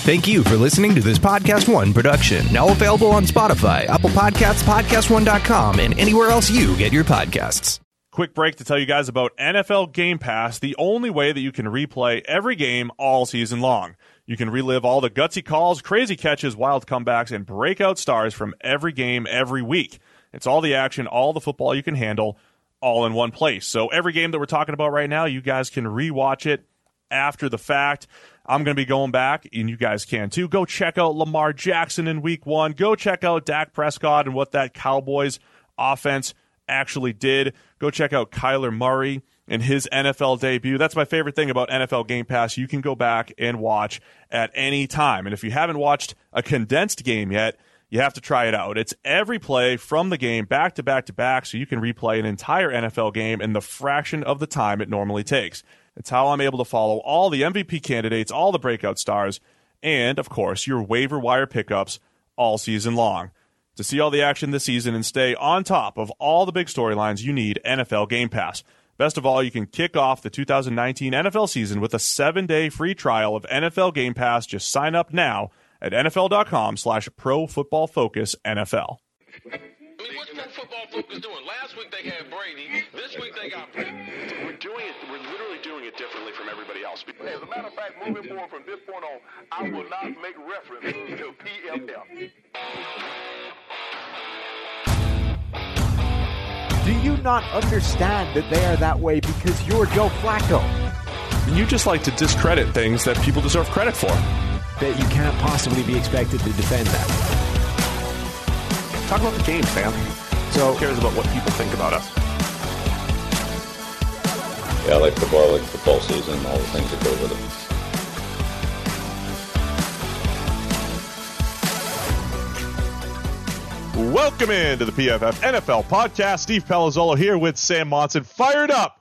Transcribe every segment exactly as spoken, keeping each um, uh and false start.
Thank you for listening to this Podcast One production. Now available on Spotify, Apple Podcasts, podcast one dot com, and anywhere else you get your podcasts. Quick break to tell you guys about N F L Game Pass, the only way that you can replay every game all season long. You can relive all the gutsy calls, crazy catches, wild comebacks, and breakout stars from every game every week. It's all the action, all the football you can handle, all in one place. So every game that we're talking about right now, you guys can rewatch it after the fact. I'm going to be going back, and you guys can too. Go check out Lamar Jackson in week one. Go check out Dak Prescott and what that Cowboys offense actually did. Go check out Kyler Murray and his N F L debut. That's my favorite thing about N F L Game Pass. You can go back and watch at any time. And if you haven't watched a condensed game yet, you have to try it out. It's every play from the game back to back to back, so you can replay an entire N F L game in the fraction of the time it normally takes. It's how I'm able to follow all the M V P candidates, all the breakout stars, and, of course, your waiver wire pickups all season long. To see all the action this season and stay on top of all the big storylines, you need N F L Game Pass. Best of all, you can kick off the two thousand nineteen N F L season with a seven-day free trial of N F L Game Pass. Just sign up now at nfl.com slash pro football focus NFL. I mean, what's Pro Football Focus doing? Last week they had Brady. This week they got Brady. We're doing it. We're literally doing it differently from everybody else. As a matter of fact, moving forward from this point on, I will not make reference to P F F. Do you not understand that they are that way because you're Joe Flacco? You just like to discredit things that people deserve credit for. That you can't possibly be expected to defend that. Talk about the game, fam. So who cares about what people think about us? Yeah, I like football, I like football season, all the things that go with it. Welcome into the P F F N F L podcast. Steve Palazzolo here with Sam Monson, fired up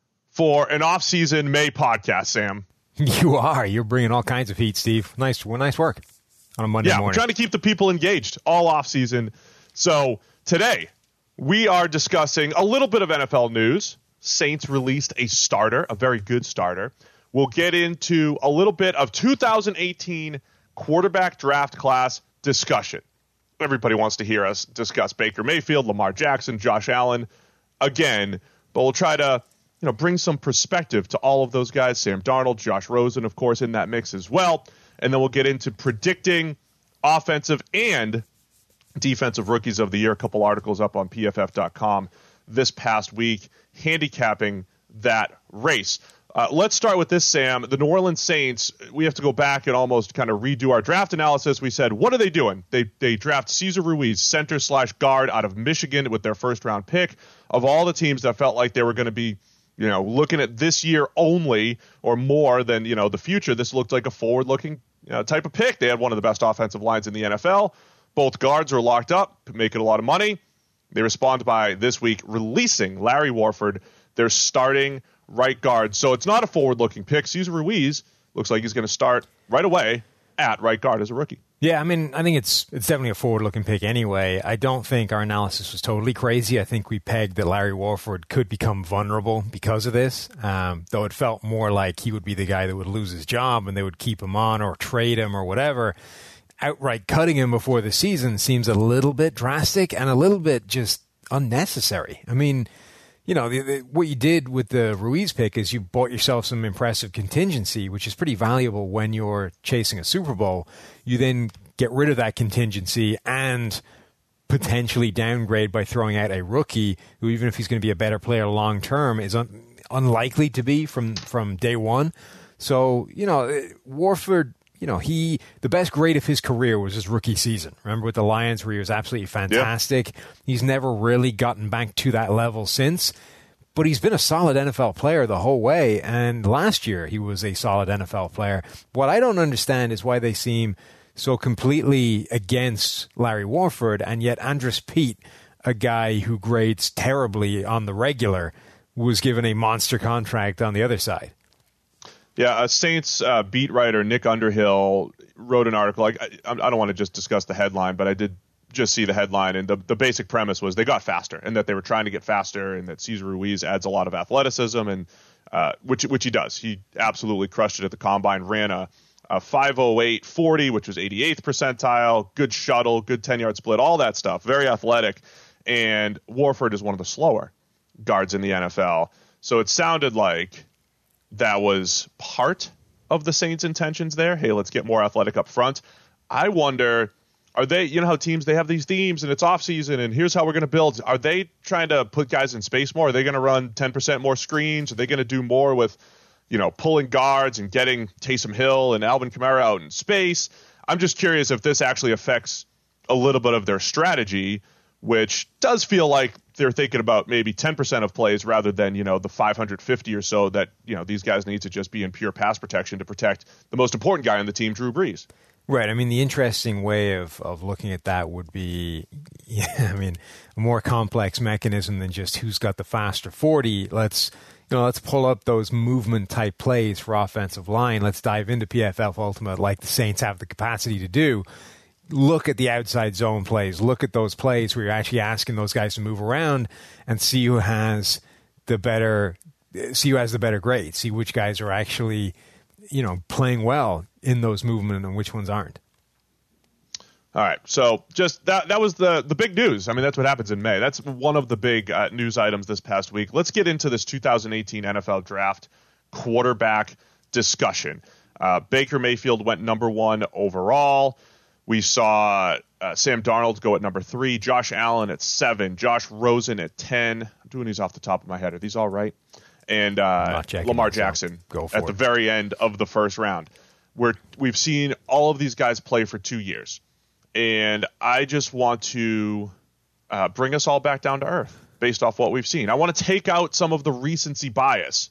for an off-season May podcast, Sam. You are. You're bringing all kinds of heat, Steve. Nice, nice work on a Monday yeah, morning. We're trying to keep the people engaged all off-season. So today we are discussing a little bit of N F L news. Saints released a starter, a very good starter. We'll get into a little bit of two thousand eighteen quarterback draft class discussion. Everybody wants to hear us discuss Baker Mayfield, Lamar Jackson, Josh Allen again, but we'll try to you know, bring some perspective to all of those guys. Sam Darnold, Josh Rosen, of course, in that mix as well. And then we'll get into predicting offensive and defensive rookies of the year. A couple articles up on P F F dot com this past week, handicapping that race. Uh, let's start with this, Sam. The New Orleans Saints, we have to go back and almost kind of redo our draft analysis. We said, what are they doing? They they draft Cesar Ruiz, center slash guard out of Michigan with their first round pick. Of all the teams that felt like they were going to be you know, looking at this year only or more than, you know, the future, this looked like a forward-looking you know, type of pick. They had one of the best offensive lines in the N F L. Both guards are locked up, making a lot of money. They respond by this week releasing Larry Warford, their starting right guard. So it's not a forward-looking pick. Cesar Ruiz looks like he's going to start right away at right guard as a rookie. Yeah, I mean, I think it's it's definitely a forward-looking pick anyway. I don't think our analysis was totally crazy. I think we pegged that Larry Warford could become vulnerable because of this, um, though it felt more like he would be the guy that would lose his job and they would keep him on or trade him or whatever. Outright cutting him before the season seems a little bit drastic and a little bit just unnecessary. I mean, you know, the, the, what you did with the Ruiz pick is you bought yourself some impressive contingency, which is pretty valuable when you're chasing a Super Bowl. You then get rid of that contingency and potentially downgrade by throwing out a rookie who, even if he's going to be a better player long term, is un- unlikely to be from, from day one. So, you know, Warford, you know, he the best grade of his career was his rookie season. Remember with the Lions where he was absolutely fantastic. Yep. He's never really gotten back to that level since. But he's been a solid N F L player the whole way, and last year he was a solid N F L player. What I don't understand is why they seem so completely against Larry Warford, and yet Andres Pete, a guy who grades terribly on the regular, was given a monster contract on the other side. Yeah, a Saints uh, beat writer, Nick Underhill, wrote an article. Like, I, I don't want to just discuss the headline, but I did just see the headline, and the, the basic premise was they got faster, and that they were trying to get faster, and that Cesar Ruiz adds a lot of athleticism, and uh, which which he does. He absolutely crushed it at the combine, ran a uh, five oh eight forty, which was eighty-eighth percentile, good shuttle, good ten-yard split, all that stuff, very athletic. And Warford is one of the slower guards in the N F L. So it sounded like that was part of the Saints' intentions there. Hey, let's get more athletic up front. I wonder, are they, you know how teams, they have these themes and it's off season and here's how we're going to build. Are they trying to put guys in space more? Are they going to run ten percent more screens? Are they going to do more with, you know, pulling guards and getting Taysom Hill and Alvin Kamara out in space? I'm just curious if this actually affects a little bit of their strategy, which does feel like they're thinking about maybe ten percent of plays rather than, you know, the five hundred fifty or so that, you know, these guys need to just be in pure pass protection to protect the most important guy on the team, Drew Brees. Right. I mean, the interesting way of, of looking at that would be, yeah, I mean, a more complex mechanism than just who's got the faster forty. Let's, you know, let's pull up those movement type plays for offensive line. Let's dive into P F F Ultimate like the Saints have the capacity to do. Look at the outside zone plays. Look at those plays where you're actually asking those guys to move around and see who has the better, see who has the better grade. See which guys are actually, you know, playing well in those movements and which ones aren't. All right. So just that that was the the big news. I mean, that's what happens in May. That's one of the big uh, news items this past week. Let's get into this two thousand eighteen N F L Draft quarterback discussion. Uh, Baker Mayfield went number one overall. We saw uh, Sam Darnold go at number three, Josh Allen at seven, Josh Rosen at ten. I'm doing these off the top of my head. Are these all right? And uh, Lamar Jackson at the very end of the first round. Where we've seen all of these guys play for two years. And I just want to uh, bring us all back down to earth based off what we've seen. I want to take out some of the recency bias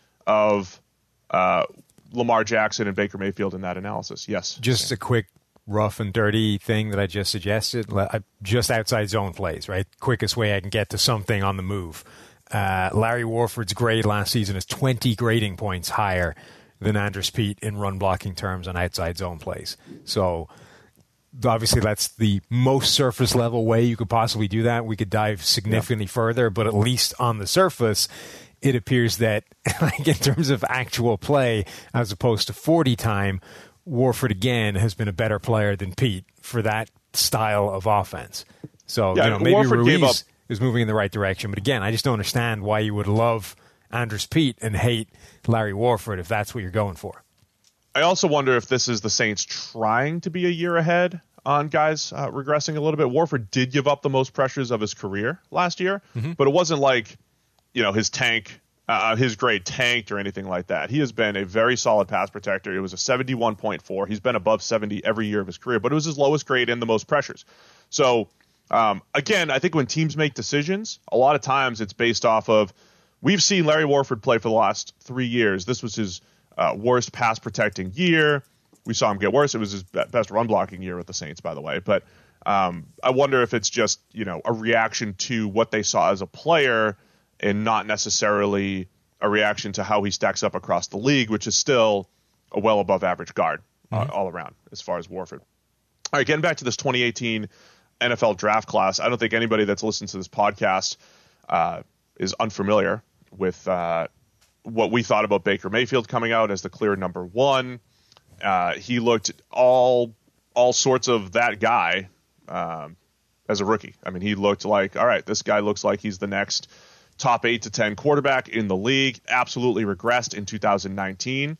of uh, Lamar Jackson and Baker Mayfield in that analysis. Yes. Just a quick rough and dirty thing that I just suggested, just outside zone plays, right? Quickest way I can get to something on the move. Uh, Larry Warford's grade last season is twenty grading points higher than Andrus Peat in run blocking terms on outside zone plays. So obviously that's the most surface level way you could possibly do that. We could dive significantly yeah. further, but at least on the surface, it appears that like in terms of actual play, as opposed to forty time, Warford again has been a better player than Peat for that style of offense. So yeah, you know, maybe Warford Ruiz is moving in the right direction, but again, I just don't understand why you would love Andrus Peat and hate Larry Warford if that's what you're going for. I also wonder if this is the Saints trying to be a year ahead on guys uh, regressing a little bit. Warford did give up the most pressures of his career last year, mm-hmm. but it wasn't like, you know, his tank, uh, his grade tanked or anything like that. He has been a very solid pass protector. It was a seventy-one point four. He's been above seventy every year of his career, but it was his lowest grade and the most pressures. So, um, again, I think when teams make decisions, a lot of times it's based off of, we've seen Larry Warford play for the last three years. This was his uh, worst pass protecting year. We saw him get worse. It was his best run blocking year with the Saints, by the way. But um, I wonder if it's just, you know, a reaction to what they saw as a player and not necessarily a reaction to how he stacks up across the league, which is still a well above average guard mm-hmm. uh, all around as far as Warford. All right, getting back to this twenty eighteen N F L draft class, I don't think anybody that's listened to this podcast uh, is unfamiliar with uh, what we thought about Baker Mayfield coming out as the clear number one. Uh, he looked all all sorts of that guy um, as a rookie. I mean, he looked like, all right, this guy looks like he's the next top eight to ten quarterback in the league. Absolutely regressed in two thousand nineteen.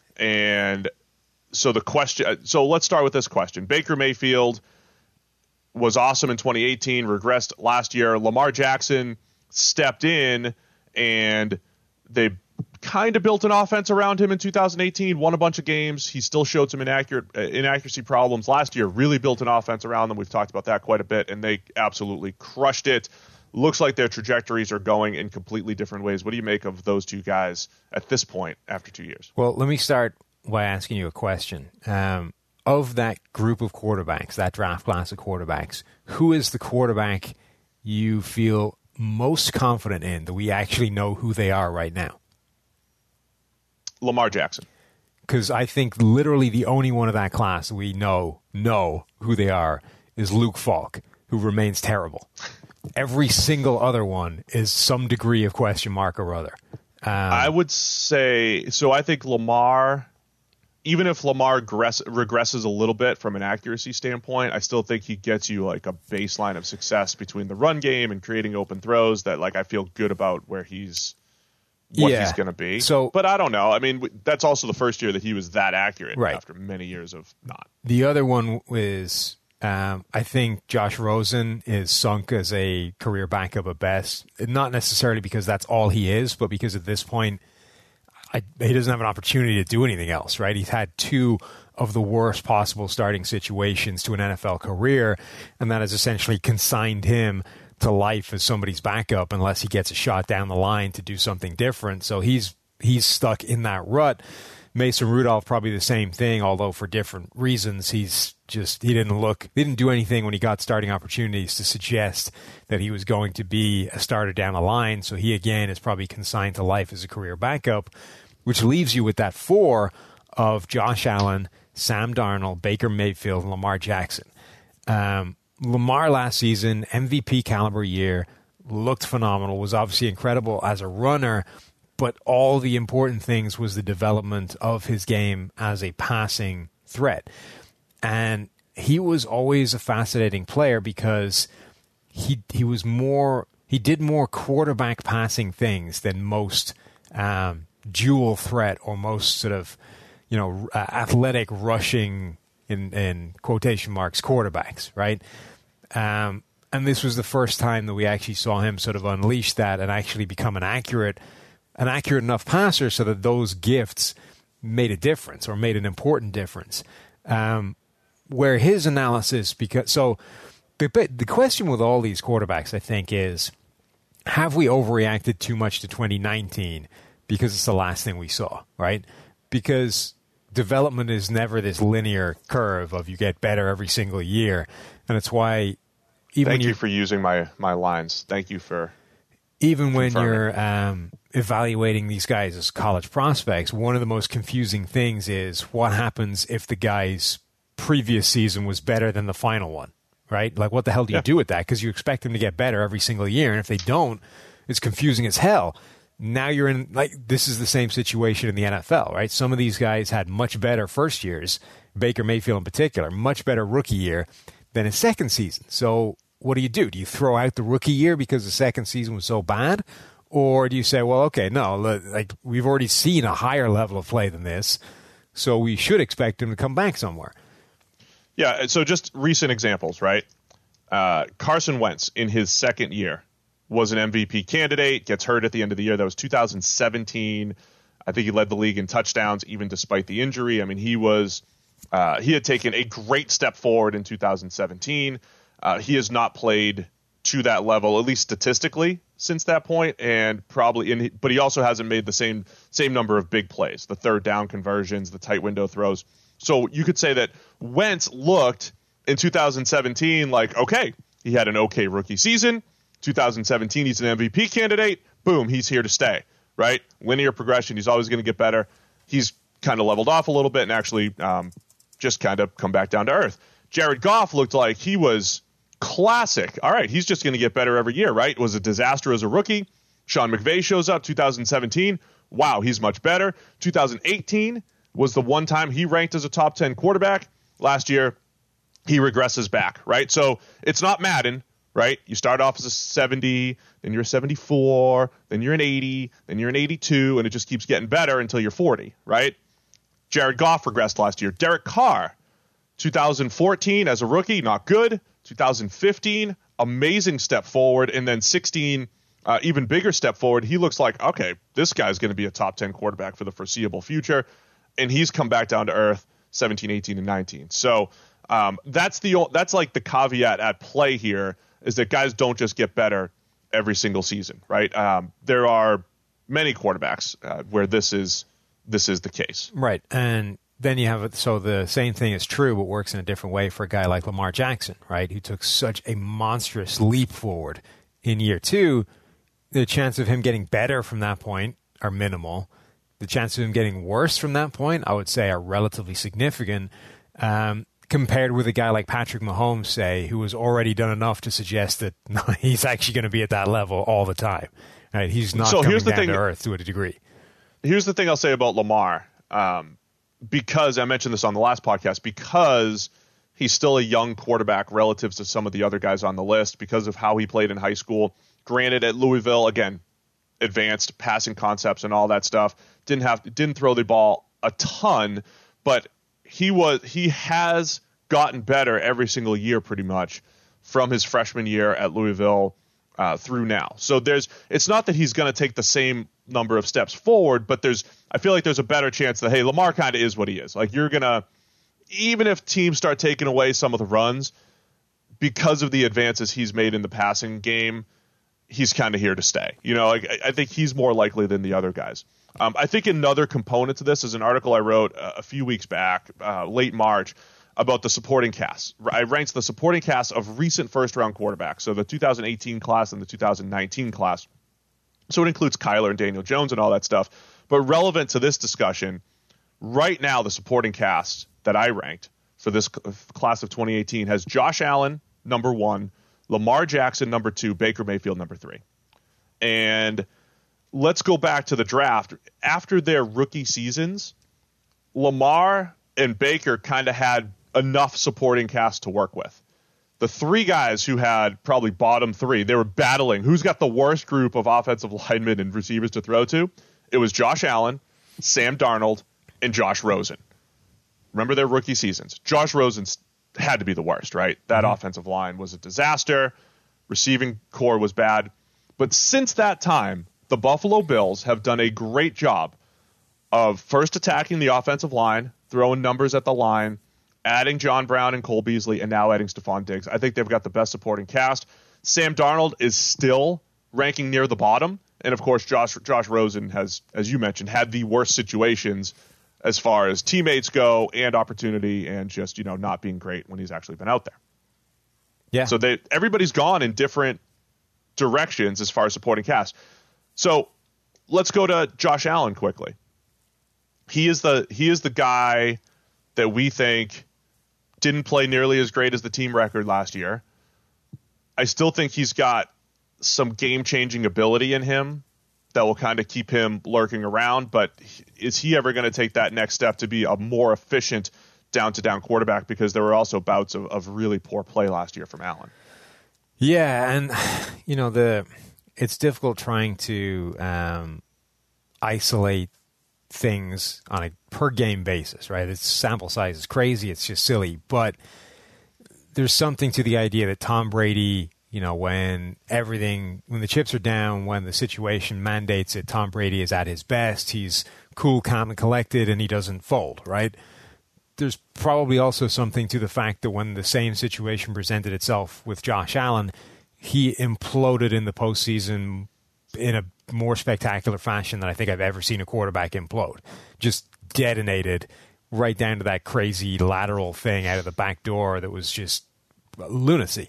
And so the question, so let's start with this question. Baker Mayfield was awesome in twenty eighteen, regressed last year. Lamar Jackson stepped in and they kind of built an offense around him in two thousand eighteen, won a bunch of games. He still showed some inaccurate uh, inaccuracy problems last year, really built an offense around them. We've talked about that quite a bit, and they absolutely crushed it. Looks like their trajectories are going in completely different ways. What do you make of those two guys at this point after two years? Well, let me start by asking you a question. Um, of that group of quarterbacks, that draft class of quarterbacks, who is the quarterback you feel most confident in that we actually know who they are right now? Lamar Jackson. Because I think literally the only one of that class we know know who they are is Luke Falk, who remains terrible. Every single other one is some degree of question mark or other. Um, I would say, so I think Lamar even if Lamar regress, regresses a little bit from an accuracy standpoint, I still think he gets you like a baseline of success between the run game and creating open throws that like I feel good about where he's what yeah. he's going to be. So, but I don't know. I mean, that's also the first year that he was that accurate right. after many years of not. The other one is um, I think Josh Rosen is sunk as a career backup at best. Not necessarily because that's all he is, but because at this point, I, he doesn't have an opportunity to do anything else, right? He's had two of the worst possible starting situations to an N F L career, and that has essentially consigned him to life as somebody's backup unless he gets a shot down the line to do something different. So he's he's stuck in that rut. Mason Rudolph, probably the same thing, although for different reasons. He's just, he didn't look, he didn't do anything when he got starting opportunities to suggest that he was going to be a starter down the line. So he, again, is probably consigned to life as a career backup, which leaves you with that four of Josh Allen, Sam Darnold, Baker Mayfield, and Lamar Jackson. Um, Lamar last season, M V P caliber year, looked phenomenal, was obviously incredible as a runner, but all the important things was the development of his game as a passing threat. And he was always a fascinating player because he he was more, he did more quarterback passing things than most um, dual threat or most sort of, you know, uh, athletic rushing in, in quotation marks quarterbacks, right? Um, and this was the first time that we actually saw him sort of unleash that and actually become an accurate, an accurate enough passer so that those gifts made a difference or made an important difference. Um, where his analysis, because so the the question with all these quarterbacks, I think, is have we overreacted too much to twenty nineteen because it's the last thing we saw, right? Because development is never this linear curve of you get better every single year, and it's why even Thank when you for using my my lines. Thank you for even when confirming. you're um, evaluating these guys as college prospects, one of the most confusing things is what happens if the guy's previous season was better than the final one, right? Like, what the hell do you Yeah. do with that? Because you expect them to get better every single year, and if they don't, it's confusing as hell. Now you're in, like, this is the same situation in the N F L, right? Some of these guys had much better first years, Baker Mayfield in particular, much better rookie year than his second season. So what do you do? Do you throw out the rookie year because the second season was so bad? Or do you say, well, okay, no, like, we've already seen a higher level of play than this, so we should expect him to come back somewhere? Yeah, so just recent examples, right? Uh, Carson Wentz in his second year was an M V P candidate, gets hurt at the end of the year. That was two thousand seventeen. I think he led the league in touchdowns even despite the injury. I mean, he was uh, he had taken a great step forward in two thousand seventeen. Uh, he has not played to that level, at least statistically, since that point, and probably in. But he also hasn't made the same same number of big plays, the third down conversions, the tight window throws. So you could say that Wentz looked in two thousand seventeen like, okay, he had an okay rookie season. two thousand seventeen, he's an M V P candidate. Boom, he's here to stay, right? Linear progression. He's always going to get better. He's kind of leveled off a little bit and actually um, just kind of come back down to earth. Jared Goff looked like he was classic. All right, he's just going to get better every year, right? Was a disaster as a rookie. Sean McVay shows up two thousand seventeen. Wow, he's much better. two thousand eighteen was the one time he ranked as a top ten quarterback. Last year, he regresses back, right? So it's not Madden, right? You start off as a seventy, then you're a seventy-four, then you're an eighty, then you're an eighty-two, and it just keeps getting better until you're forty, right? Jared Goff regressed last year. Derek Carr, two thousand fourteen as a rookie, not good. two thousand fifteen, amazing step forward. And then sixteen, uh, even bigger step forward. He looks like, okay, this guy's going to be a top ten quarterback for the foreseeable future. And he's come back down to earth seventeen, eighteen, and nineteen. So um, that's the that's like the caveat at play here is that guys don't just get better every single season, right? Um, there are many quarterbacks uh, where this is this is the case. Right. And then you have, so the same thing is true, but works in a different way for a guy like Lamar Jackson, right? Who took such a monstrous leap forward in year two. The chance of him getting better from that point are minimal. The chance of him getting worse from that point, I would say, are relatively significant um, compared with a guy like Patrick Mahomes, say, who has already done enough to suggest that no, he's actually going to be at that level all the time. Right? He's not so coming here's the down thing, to earth to a degree. Here's the thing I'll say about Lamar. Um, because I mentioned this on the last podcast, because he's still a young quarterback relative to some of the other guys on the list because of how he played in high school. Granted, at Louisville, again, advanced passing concepts and all that stuff. Didn't have didn't throw the ball a ton, but he was he has gotten better every single year pretty much from his freshman year at Louisville uh, through now. So there's it's not that he's going to take the same number of steps forward, but there's I feel like there's a better chance that, hey, Lamar kind of is what he is. Like, you're going to, even if teams start taking away some of the runs, because of the advances he's made in the passing game, he's kind of here to stay. You know, like, I think he's more likely than the other guys. Um, I think another component to this is an article I wrote a, a few weeks back, uh, late March, about the supporting cast. I ranked the supporting cast of recent first-round quarterbacks, so the two thousand eighteen class and the two thousand nineteen class. So it includes Kyler and Daniel Jones and all that stuff. But relevant to this discussion, right now the supporting cast that I ranked for this class of twenty eighteen has Josh Allen, number one, Lamar Jackson, number two, Baker Mayfield, number three. And let's go back to the draft. After their rookie seasons, Lamar and Baker kind of had enough supporting cast to work with. The three guys who had probably bottom three, they were battling who's got the worst group of offensive linemen and receivers to throw to. It was Josh Allen, Sam Darnold, and Josh Rosen. Remember their rookie seasons. Josh Rosen had to be the worst, right? That mm-hmm. offensive line was a disaster. Receiving core was bad. But since that time, the Buffalo Bills have done a great job of first attacking the offensive line, throwing numbers at the line, adding John Brown and Cole Beasley, and now adding Stephon Diggs. I think they've got the best supporting cast. Sam Darnold is still ranking near the bottom. And, of course, Josh Josh Rosen has, as you mentioned, had the worst situations as far as teammates go and opportunity and just, you know, not being great when he's actually been out there. Yeah. So they everybody's gone in different directions as far as supporting cast. So let's go to Josh Allen quickly. He is the he is the guy that we think didn't play nearly as great as the team record last year. I still think he's got some game-changing ability in him that will kind of keep him lurking around, but is he ever going to take that next step to be a more efficient down-to-down quarterback? Because there were also bouts of, of really poor play last year from Allen. Yeah, and you know the it's difficult trying to um, isolate things on a per-game basis, right? Its sample size is crazy. It's just silly. But there's something to the idea that Tom Brady, you know, when everything, when the chips are down, when the situation mandates it, Tom Brady is at his best. He's cool, calm, and collected, and he doesn't fold, right? There's probably also something to the fact that when the same situation presented itself with Josh Allen, he imploded in the postseason in a more spectacular fashion than I think I've ever seen a quarterback implode. Just detonated right down to that crazy lateral thing out of the back door that was just lunacy.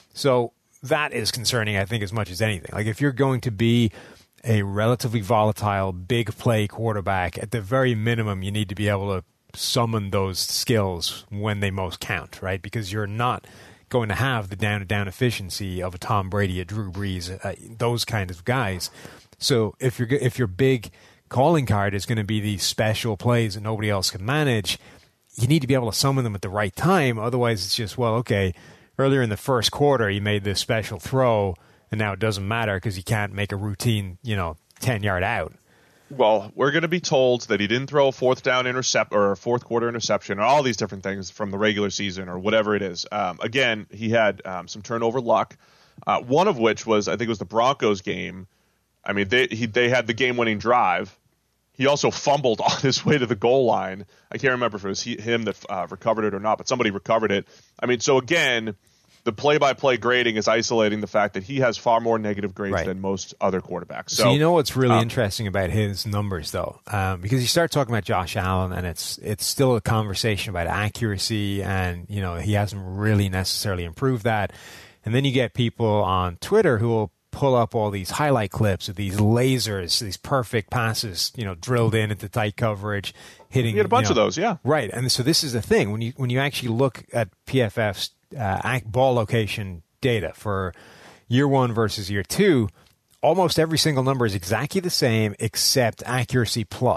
So that is concerning, I think, as much as anything. Like, if you're going to be a relatively volatile, big play quarterback, at the very minimum, you need to be able to summon those skills when they most count, right? Because you're not going to have the down-to-down efficiency of a Tom Brady, a Drew Brees, uh, those kind of guys. So if you're if your big calling card is going to be these special plays that nobody else can manage, you need to be able to summon them at the right time. Otherwise, it's just, well, okay, earlier in the first quarter, you made this special throw, and now it doesn't matter because you can't make a routine, you know, ten-yard out. Well, we're going to be told that he didn't throw a fourth down intercept or a fourth quarter interception or all these different things from the regular season or whatever it is. Um, again, he had um, some turnover luck, uh, one of which was, I think it was the Broncos game. I mean, they he, they had the game-winning drive. He also fumbled on his way to the goal line. I can't remember if it was he, him that uh, recovered it or not, but somebody recovered it. I mean, so again, the play-by-play grading is isolating the fact that he has far more negative grades right. than most other quarterbacks. So, so you know what's really um, interesting about his numbers, though? Um, because you start talking about Josh Allen, and it's it's still a conversation about accuracy, and you know he hasn't really necessarily improved that. And then you get people on Twitter who will pull up all these highlight clips of these lasers, these perfect passes, you know, drilled in into tight coverage, hitting. You get a bunch you know, of those, yeah. Right, and so this is the thing when you when you actually look at P F F's uh, ball location data for year one versus year two, almost every single number is exactly the same except accuracy plus.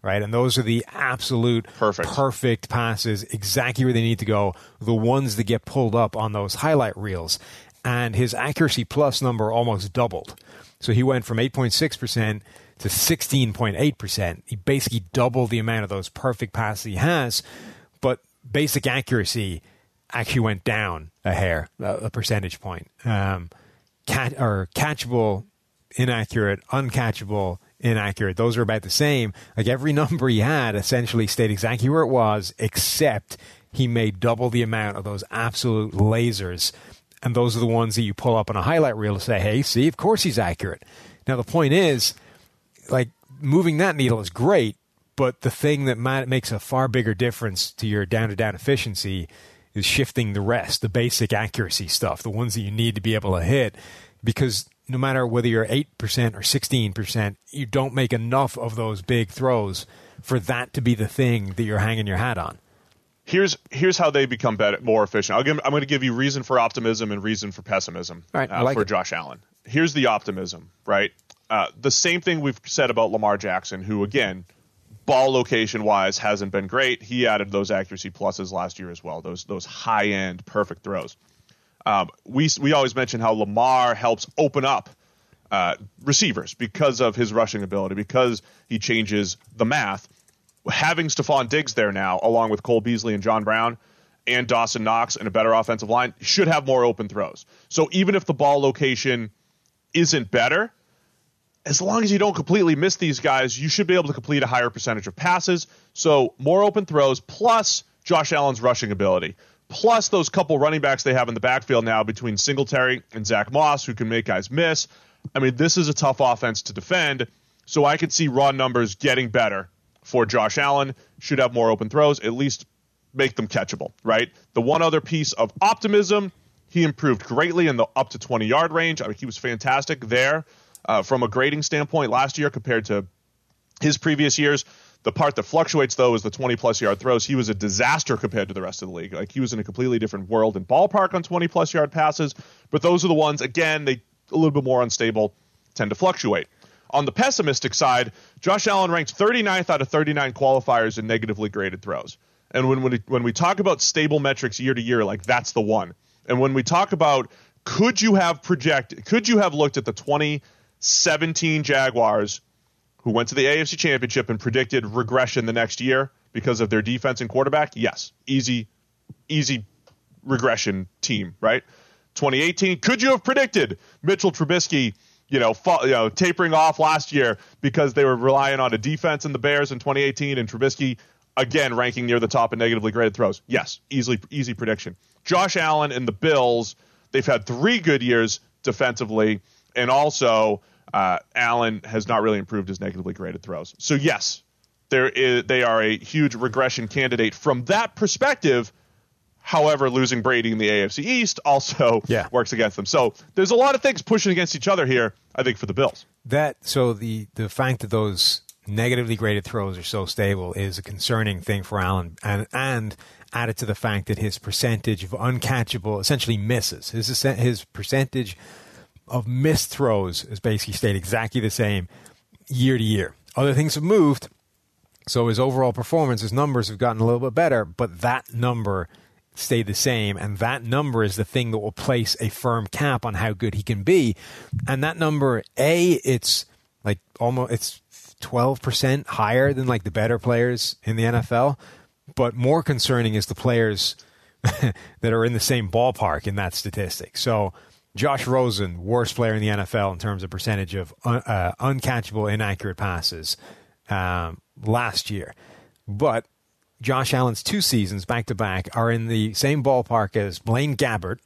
right? And those are the absolute Perfect. perfect passes, exactly where they need to go, the ones that get pulled up on those highlight reels. And his accuracy plus number almost doubled. So he went from eight point six percent to sixteen point eight percent. He basically doubled the amount of those perfect passes he has, but basic accuracy actually went down a hair, a percentage point. Um, cat, or catchable, inaccurate, uncatchable, inaccurate. Those are about the same. Like every number he had essentially stayed exactly where it was, except he made double the amount of those absolute lasers. And those are the ones that you pull up on a highlight reel to say, hey, see, of course he's accurate. Now, the point is, like, moving that needle is great, but the thing that might, makes a far bigger difference to your down-to-down efficiency is shifting the rest, the basic accuracy stuff, the ones that you need to be able to hit, because no matter whether you're eight percent or sixteen percent, you don't make enough of those big throws for that to be the thing that you're hanging your hat on. Here's here's how they become better, more efficient. I'll give, I'm going to give you reason for optimism and reason for pessimism All right, I uh, like for it. Josh Allen. Here's the optimism, right? Uh, the same thing we've said about Lamar Jackson, who, again, ball location-wise hasn't been great. He added those accuracy pluses last year as well, those those high-end perfect throws. Um, we we always mention how Lamar helps open up uh, receivers because of his rushing ability, because he changes the math. Having Stephon Diggs there now, along with Cole Beasley and John Brown and Dawson Knox and a better offensive line, should have more open throws. So even if the ball location isn't better, as long as you don't completely miss these guys, you should be able to complete a higher percentage of passes. So more open throws, plus Josh Allen's rushing ability, plus those couple running backs they have in the backfield now between Singletary and Zach Moss, who can make guys miss. I mean, this is a tough offense to defend, so I could see raw numbers getting better for Josh Allen. Should have more open throws, at least make them catchable, right? The one other piece of optimism, he improved greatly in the up to twenty-yard range. I mean, he was fantastic there uh, from a grading standpoint last year compared to his previous years. The part that fluctuates, though, is the twenty-plus yard throws. He was a disaster compared to the rest of the league. Like, he was in a completely different world and ballpark on twenty-plus yard passes. But those are the ones, again, they a little bit more unstable, tend to fluctuate. On the pessimistic side, Josh Allen ranked thirty-ninth out of thirty-nine qualifiers in negatively graded throws. And when, when, we, when we talk about stable metrics year to year, like, that's the one. And when we talk about could you have projected, could you have looked at the twenty seventeen Jaguars who went to the A F C Championship and predicted regression the next year because of their defense and quarterback? Yes. Easy, easy regression team, right? twenty eighteen, could you have predicted Mitchell Trubisky, you know, fa- you know, tapering off last year because they were relying on a defense in the Bears in twenty eighteen, and Trubisky, again, ranking near the top in negatively graded throws? Yes. Easily, easy prediction. Josh Allen and the Bills, they've had three good years defensively, and also Uh, Allen has not really improved his negatively graded throws. So, yes, there is, they are a huge regression candidate from that perspective. However, losing Brady in the A F C East also yeah. works against them. So there's a lot of things pushing against each other here, I think, for the Bills. That So the, the fact that those negatively graded throws are so stable is a concerning thing for Allen, and, and added to the fact that his percentage of uncatchable, essentially misses, his, his percentage of missed throws has basically stayed exactly the same year to year. Other things have moved, so his overall performance, his numbers have gotten a little bit better, but that number stayed the same, and that number is the thing that will place a firm cap on how good he can be. And that number, A, it's like almost it's twelve percent higher than like the better players in the N F L, but more concerning is the players that are in the same ballpark in that statistic. So Josh Rosen, worst player in the N F L in terms of percentage of un, uh, uncatchable, inaccurate passes um, last year. But Josh Allen's two seasons back-to-back are in the same ballpark as Blaine Gabbert,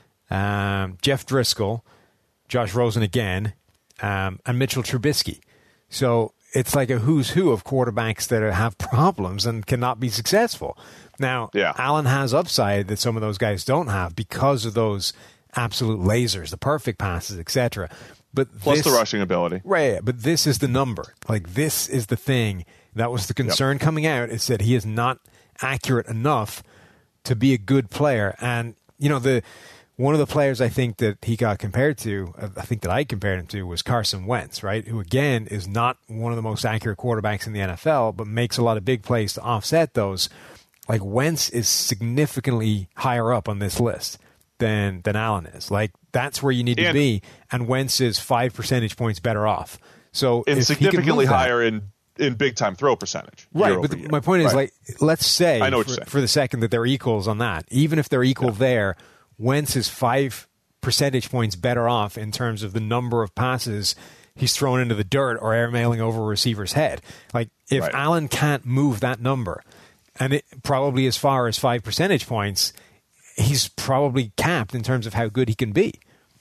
um, Jeff Driscoll, Josh Rosen again, um, and Mitchell Trubisky. So it's like a who's who of quarterbacks that have problems and cannot be successful. Now, yeah. Allen has upside that some of those guys don't have because of those absolute lasers, the perfect passes, et cetera. But plus this, the rushing ability, right? But this is the number. Like, this is the thing that was the concern yep. coming out. Is that he is not accurate enough to be a good player. And you know, the One of the players I think that he got compared to, I think that I compared him to, was Carson Wentz, right? Who, again, is not one of the most accurate quarterbacks in the N F L, but makes a lot of big plays to offset those. Like, Wentz is significantly higher up on this list than than Allen is. Like, that's where you need and, to be, and Wentz is five percentage points better off. So and if significantly he can move higher that, in, in big-time throw percentage. Right, but the, my point is, right. like, let's say I know what for, you're saying. for the second that they're equals on that. Even if they're equal yeah. there, Wentz is five percentage points better off in terms of the number of passes he's thrown into the dirt or airmailing over a receiver's head. Like, if right. Allen can't move that number, and it probably as far as five percentage points, he's probably capped in terms of how good he can be.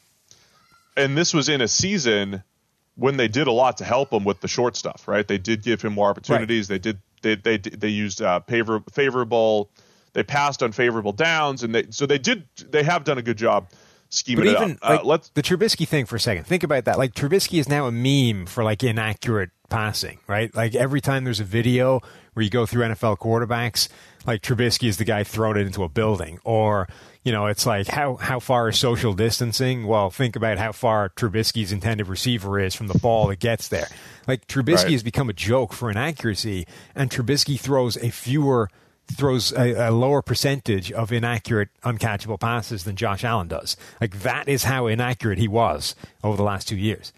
And this was in a season when they did a lot to help him with the short stuff, right? They did give him more opportunities. Right. They did. They they they used uh, favor, favorable. They passed on favorable downs, and they so they did. They have done a good job scheming but it even, up. Like, uh, let's the Trubisky thing for a second. Think about that. Like, Trubisky is now a meme for like inaccurate passing, right? Like, every time there's a video where you go through N F L quarterbacks, like, Trubisky is the guy throwing it into a building, or you know, it's like how how far is social distancing? Well, think about how far Trubisky's intended receiver is from the ball that gets there. Like, Trubisky right. has become a joke for inaccuracy, and Trubisky throws a fewer. throws a, a lower percentage of inaccurate, uncatchable passes than Josh Allen does. Like, that is how inaccurate he was over the last two years.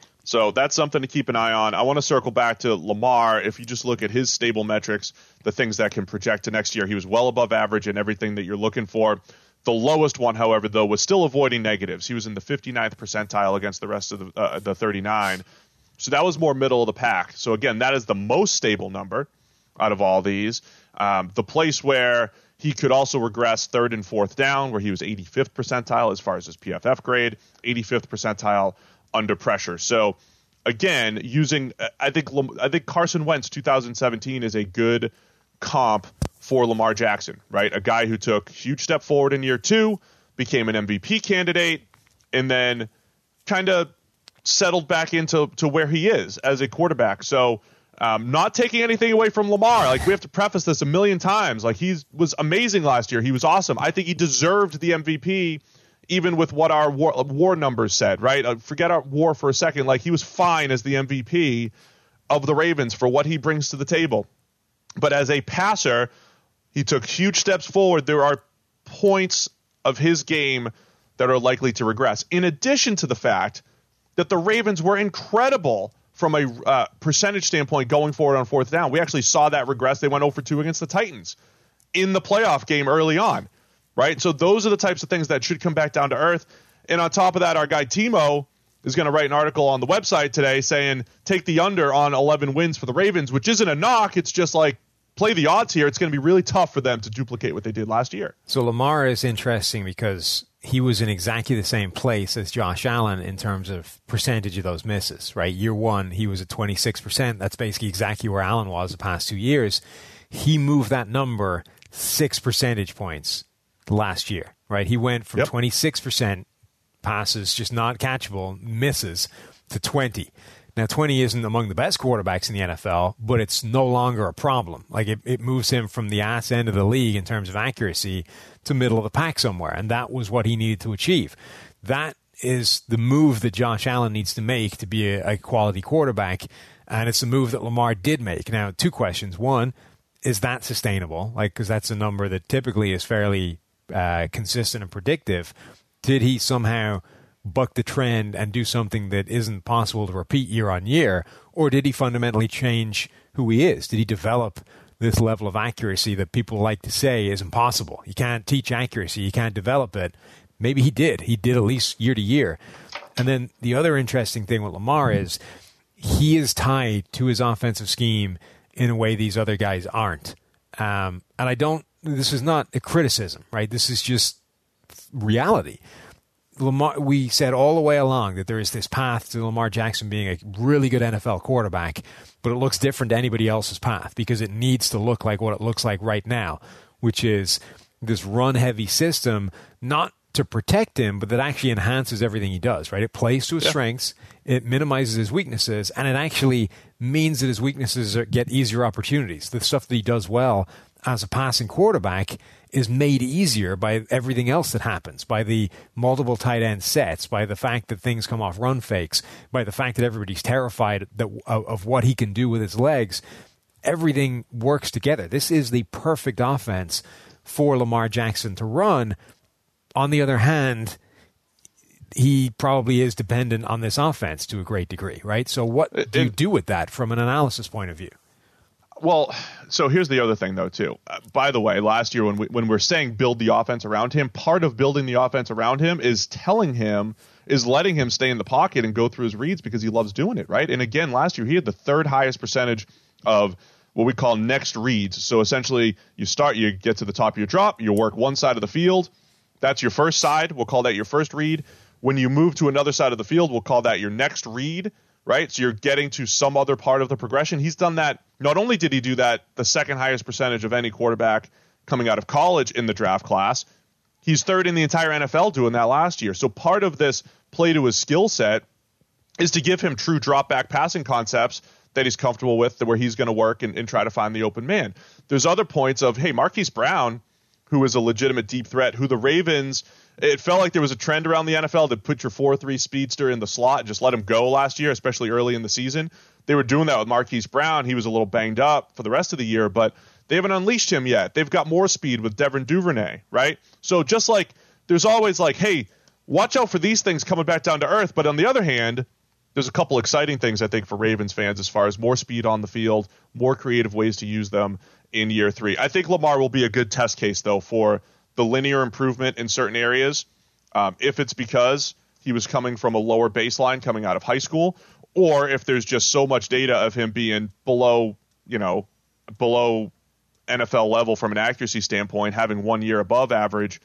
So that's something to keep an eye on. I want to circle back to Lamar. If you just look at his stable metrics, the things that can project to next year, he was well above average in everything that you're looking for. The lowest one, however, though, was still avoiding negatives. He was in the fifty-ninth percentile against the rest of the, uh, the thirty-nine. So that was more middle of the pack. So, again, that is the most stable number out of all these. Um, the place where he could also regress third and fourth down, where he was eighty-fifth percentile as far as his P F F grade, eighty-fifth percentile under pressure. So, again, using I think I think Carson Wentz two thousand seventeen is a good comp for Lamar Jackson, right? A guy who took a huge step forward in year two, became an M V P candidate, and then kind of settled back into to where he is as a quarterback. So, Um, not taking anything away from Lamar. Like, we have to preface this a million times. Like, he was amazing last year. He was awesome. I think he deserved the M V P, even with what our war, war numbers said, right? Uh, forget our war for a second. Like, he was fine as the M V P of the Ravens for what he brings to the table. But as a passer, he took huge steps forward. There are points of his game that are likely to regress. In addition to the fact that the Ravens were incredible from a uh, percentage standpoint going forward on fourth down. We actually saw that regress. They went oh for two against the Titans in the playoff game early on, right? So those are the types of things that should come back down to earth. And on top of that, our guy Timo is going to write an article on the website today saying take the under on eleven wins for the Ravens, which isn't a knock. It's just like play the odds here. It's going to be really tough for them to duplicate what they did last year. So Lamar is interesting because he was in exactly the same place as Josh Allen in terms of percentage of those misses, right? Year one, he was at twenty-six percent. That's basically exactly where Allen was the past two years. He moved that number six percentage points last year, right? He went from yep. twenty-six percent passes, just not catchable, misses, to twenty. Now, twenty isn't among the best quarterbacks in the N F L, but it's no longer a problem. Like, it, it moves him from the ass end of the league in terms of accuracy to middle of the pack somewhere, and that was what he needed to achieve. That is the move that Josh Allen needs to make to be a, a quality quarterback, and it's a move that Lamar did make. Now, two questions. One, is that sustainable? Like, because that's a number that typically is fairly uh, consistent and predictive. Did he somehow buck the trend and do something that isn't possible to repeat year on year, or did he fundamentally change who he is? Did he develop this level of accuracy that people like to say is impossible? You can't teach accuracy. You can't develop it. Maybe he did. He did at least year to year. And then the other interesting thing with Lamar is he is tied to his offensive scheme in a way these other guys aren't. Um, and I don't, this is not a criticism, right? This is just reality. Lamar, we said all the way along that there is this path to Lamar Jackson being a really good N F L quarterback, but it looks different to anybody else's path because it needs to look like what it looks like right now, which is this run-heavy system, not to protect him, but that actually enhances everything he does, right? It plays to his yeah. strengths, it minimizes his weaknesses, and it actually means that his weaknesses are, get easier opportunities. The stuff that he does well as a passing quarterback is made easier by everything else that happens, by the multiple tight end sets, by the fact that things come off run fakes, by the fact that everybody's terrified that, of, of what he can do with his legs. Everything works together. This is the perfect offense for Lamar Jackson to run. On the other hand, he probably is dependent on this offense to a great degree, right? So what do you do with that from an analysis point of view? Well, so here's the other thing, though, too. Uh, by the way, last year when we, when we're saying build the offense around him, part of building the offense around him is telling him, is letting him stay in the pocket and go through his reads because he loves doing it, right? And again, last year he had the third highest percentage of what we call next reads. So essentially, you start, you get to the top of your drop, you work one side of the field. That's your first side. We'll call that your first read. When you move to another side of the field, we'll call that your next read, right? So you're getting to some other part of the progression. He's done that. Not only did he do that, the second highest percentage of any quarterback coming out of college in the draft class, he's third in the entire N F L doing that last year. So part of this play to his skill set is to give him true drop back passing concepts that he's comfortable with, where he's going to work and, and try to find the open man. There's other points of, hey, Marquise Brown, who is a legitimate deep threat, who the Ravens, it felt like there was a trend around the N F L to put your four three speedster in the slot and just let him go last year, especially early in the season. They were doing that with Marquise Brown. He was a little banged up for the rest of the year, but they haven't unleashed him yet. They've got more speed with Devin Duvernay, right? So just like there's always like, hey, watch out for these things coming back down to earth. But on the other hand, there's a couple exciting things, I think, for Ravens fans as far as more speed on the field, more creative ways to use them in year three. I think Lamar will be a good test case, though, for the linear improvement in certain areas. Um, if it's because he was coming from a lower baseline coming out of high school, or if there's just so much data of him being below, you know, below N F L level from an accuracy standpoint, having one year above average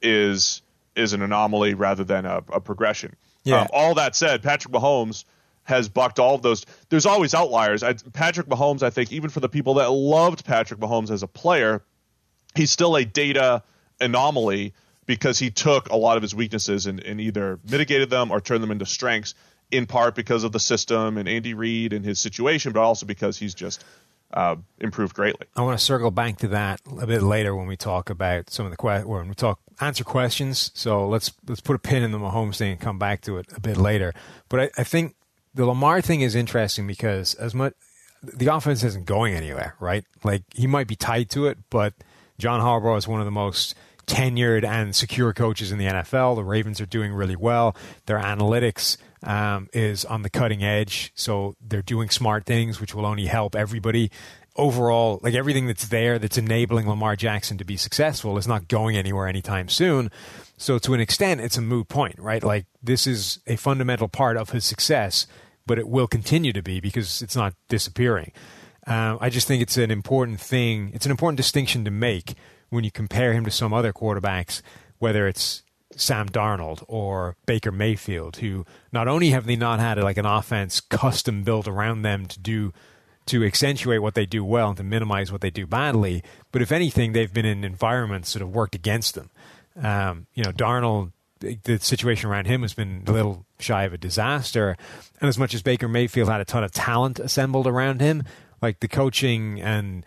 is is an anomaly rather than a, a progression. Yeah. Um, all that said, Patrick Mahomes has bucked all of those. There's always outliers. I, Patrick Mahomes, I think, even for the people that loved Patrick Mahomes as a player, he's still a data anomaly because he took a lot of his weaknesses and, and either mitigated them or turned them into strengths, in part because of the system and Andy Reid and his situation, but also because he's just uh, improved greatly. I want to circle back to that a bit later when we talk about some of the que- when we talk answer questions. So let's let's put a pin in the Mahomes thing and come back to it a bit later. But I, I think the Lamar thing is interesting because as much the offense isn't going anywhere, right? Like he might be tied to it, but John Harbaugh is one of the most tenured and secure coaches in the N F L. The Ravens are doing really well. Their analytics um, is on the cutting edge, so they're doing smart things, which will only help everybody. Overall, like everything that's there that's enabling Lamar Jackson to be successful is not going anywhere anytime soon. So to an extent, it's a moot point, right? Like this is a fundamental part of his success, but it will continue to be because it's not disappearing. Uh, I just think it's an important thing. It's an important distinction to make when you compare him to some other quarterbacks, whether it's Sam Darnold or Baker Mayfield, who not only have they not had like an offense custom built around them to do to accentuate what they do well and to minimize what they do badly, but if anything, they've been in environments that have worked against them. Um, you know, Darnold, the situation around him has been a little shy of a disaster, and as much as Baker Mayfield had a ton of talent assembled around him, like the coaching and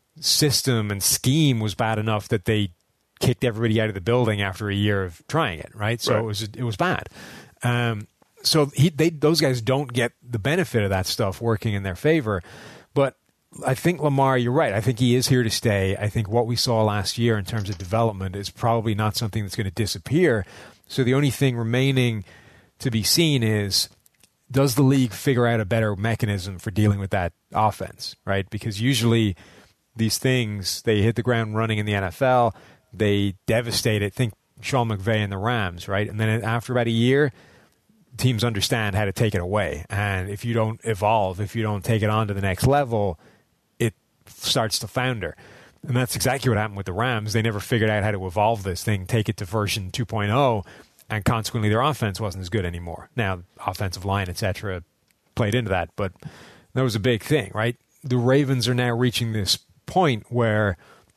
system and scheme was bad enough that they kicked everybody out of the building after a year of trying it, right? So right. it was it was bad. Um, so he, they, those guys don't get the benefit of that stuff working in their favor. But I think Lamar, you're right. I think he is here to stay. I think what we saw last year in terms of development is probably not something that's going to disappear. So the only thing remaining to be seen is, does the league figure out a better mechanism for dealing with that offense, right? Because usually these things, they hit the ground running in the N F L, they devastate it. Think Sean McVay and the Rams, right? And then after about a year, teams understand how to take it away. And if you don't evolve, if you don't take it on to the next level, it starts to founder. And that's exactly what happened with the Rams. They never figured out how to evolve this thing, take it to version two point oh, and consequently their offense wasn't as good anymore. Now, offensive line, et cetera, played into that, but that was a big thing, right? The Ravens are now reaching this point where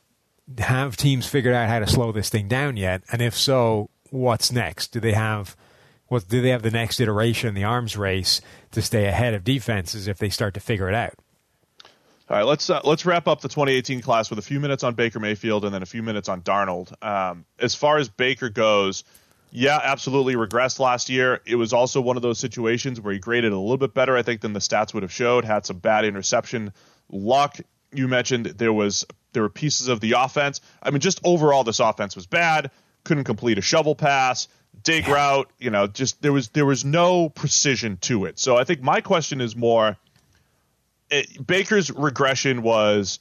have teams figured out how to slow this thing down yet? And if so, what's next? Do they have what? Do they have the next iteration in the arms race to stay ahead of defenses if they start to figure it out? All right, let's uh, let's wrap up the twenty eighteen class with a few minutes on Baker Mayfield and then a few minutes on Darnold. Um, as far as Baker goes, yeah, absolutely regressed last year. It was also one of those situations where he graded a little bit better, I think, than the stats would have showed. Had some bad interception luck. You mentioned there was there were pieces of the offense. I mean, just overall, this offense was bad. Couldn't complete a shovel pass, dig route. You know, just there was there was no precision to it. So I think my question is more. It, Baker's regression was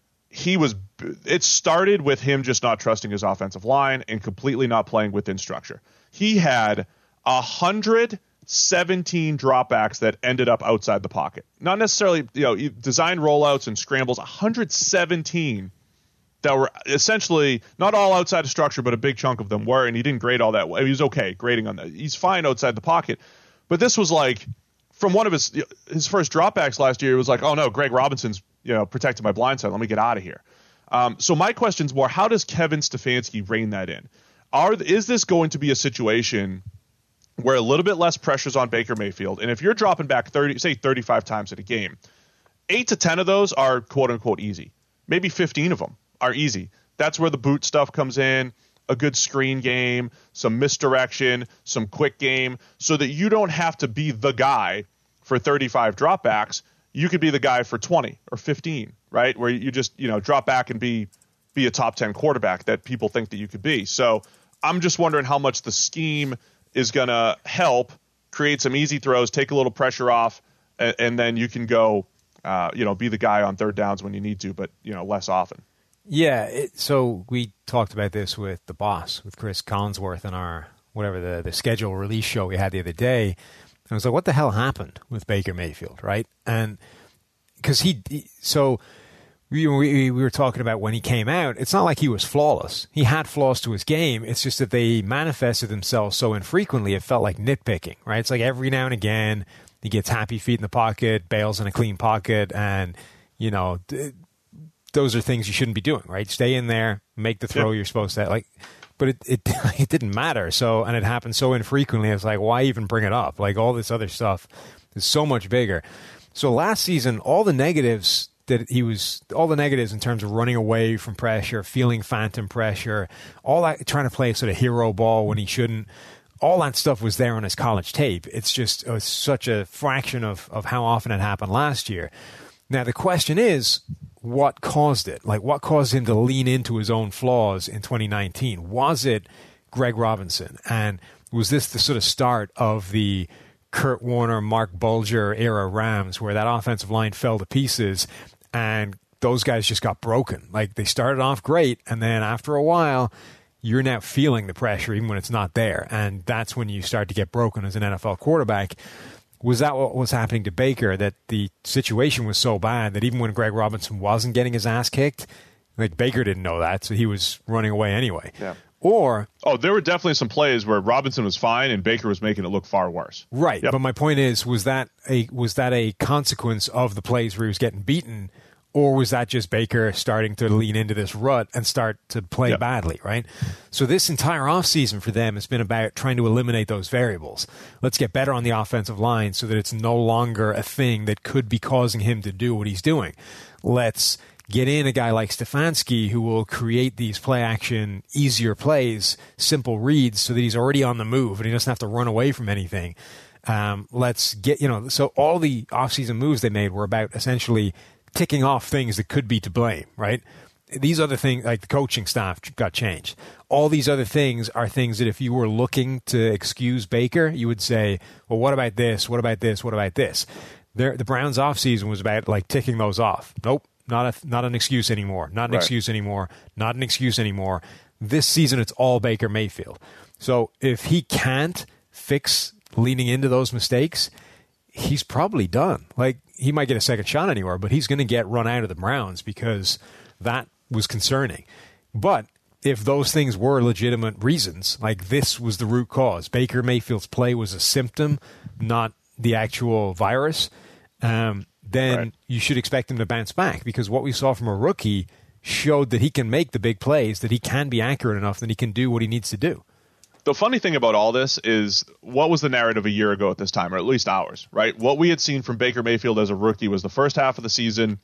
he was it started with him just not trusting his offensive line and completely not playing within structure. He had one hundred seventeen dropbacks that ended up outside the pocket. Not necessarily, you know, designed rollouts and scrambles, one hundred seventeen that were essentially not all outside of structure, but a big chunk of them were, and he didn't grade all that well. He was okay grading on that. He's fine outside the pocket. But this was like from one of his his first dropbacks last year, it was like, oh no, Greg Robinson's, you know, protecting my blind side. Let me get out of here. Um, so my question's more, how does Kevin Stefanski rein that in? Are is this going to be a situation where a little bit less pressure's on Baker Mayfield, and if you're dropping back thirty, say thirty-five times in a game, eight to ten of those are quote unquote easy. Maybe fifteen of them are easy. That's where the boot stuff comes in. A good screen game, some misdirection, some quick game, so that you don't have to be the guy for thirty-five dropbacks. You could be the guy for twenty or fifteen, right? Where you just, you know, drop back and be be a top ten quarterback that people think that you could be. So I'm just wondering how much the scheme is going to help create some easy throws, take a little pressure off, and, and then you can go, uh, you know, be the guy on third downs when you need to, but, you know, less often. Yeah, it, so we talked about this with the boss, with Chris Collinsworth in our, whatever, the, the schedule release show we had the other day. I was like, what the hell happened with Baker Mayfield, right? And because he, he, so we, we, we were talking about when he came out, it's not like he was flawless. He had flaws to his game. It's just that they manifested themselves so infrequently, it felt like nitpicking, right? It's like every now and again, he gets happy feet in the pocket, bails in a clean pocket, and, you know, d- those are things you shouldn't be doing, right? Stay in there, make the throw yep. you're supposed to, like, but it, it it didn't matter. So, and it happened so infrequently. It's like, why even bring it up? Like, all this other stuff is so much bigger. So last season, all the negatives that he was, all the negatives in terms of running away from pressure, feeling phantom pressure, all that, trying to play sort of hero ball when he shouldn't, all that stuff was there on his college tape. It's just it was such a fraction of, of how often it happened last year. Now, the question is, what caused it? Like, what caused him to lean into his own flaws in twenty nineteen? Was it Greg Robinson? And was this the sort of start of the Kurt Warner, Mark Bulger era Rams, where that offensive line fell to pieces and those guys just got broken? Like, they started off great, and then after a while, you're now feeling the pressure even when it's not there. And that's when you start to get broken as an N F L quarterback. Was that what was happening to Baker, that the situation was so bad that even when Greg Robinson wasn't getting his ass kicked, like, Baker didn't know that, so he was running away anyway? Yeah. Or... Oh, there were definitely some plays where Robinson was fine and Baker was making it look far worse. Right, yep. But my point is, was that a was that a consequence of the plays where he was getting beaten, or was that just Baker starting to lean into this rut and start to play yep. badly, right? So this entire offseason for them has been about trying to eliminate those variables. Let's get better on the offensive line so that it's no longer a thing that could be causing him to do what he's doing. Let's get in a guy like Stefanski who will create these play-action, easier plays, simple reads so that he's already on the move and he doesn't have to run away from anything. Um, let's get, you know, so all the offseason moves they made were about essentially ticking off things that could be to blame, right? These other things, like the coaching staff got changed. All these other things are things that if you were looking to excuse Baker, you would say, well, what about this? What about this? What about this? There, the Browns offseason was about, like, ticking those off. Nope, not a, not an excuse anymore. Not an right. excuse anymore. Not an excuse anymore. This season, it's all Baker Mayfield. So if he can't fix leaning into those mistakes, he's probably done. Like, he might get a second shot anywhere, but he's going to get run out of the Browns because that was concerning. But if those things were legitimate reasons, like this was the root cause, Baker Mayfield's play was a symptom, not the actual virus, um, then right. you should expect him to bounce back, because what we saw from a rookie showed that he can make the big plays, that he can be accurate enough, that he can do what he needs to do. The funny thing about all this is, what was the narrative a year ago at this time, or at least ours, right? What we had seen from Baker Mayfield as a rookie was the first half of the season,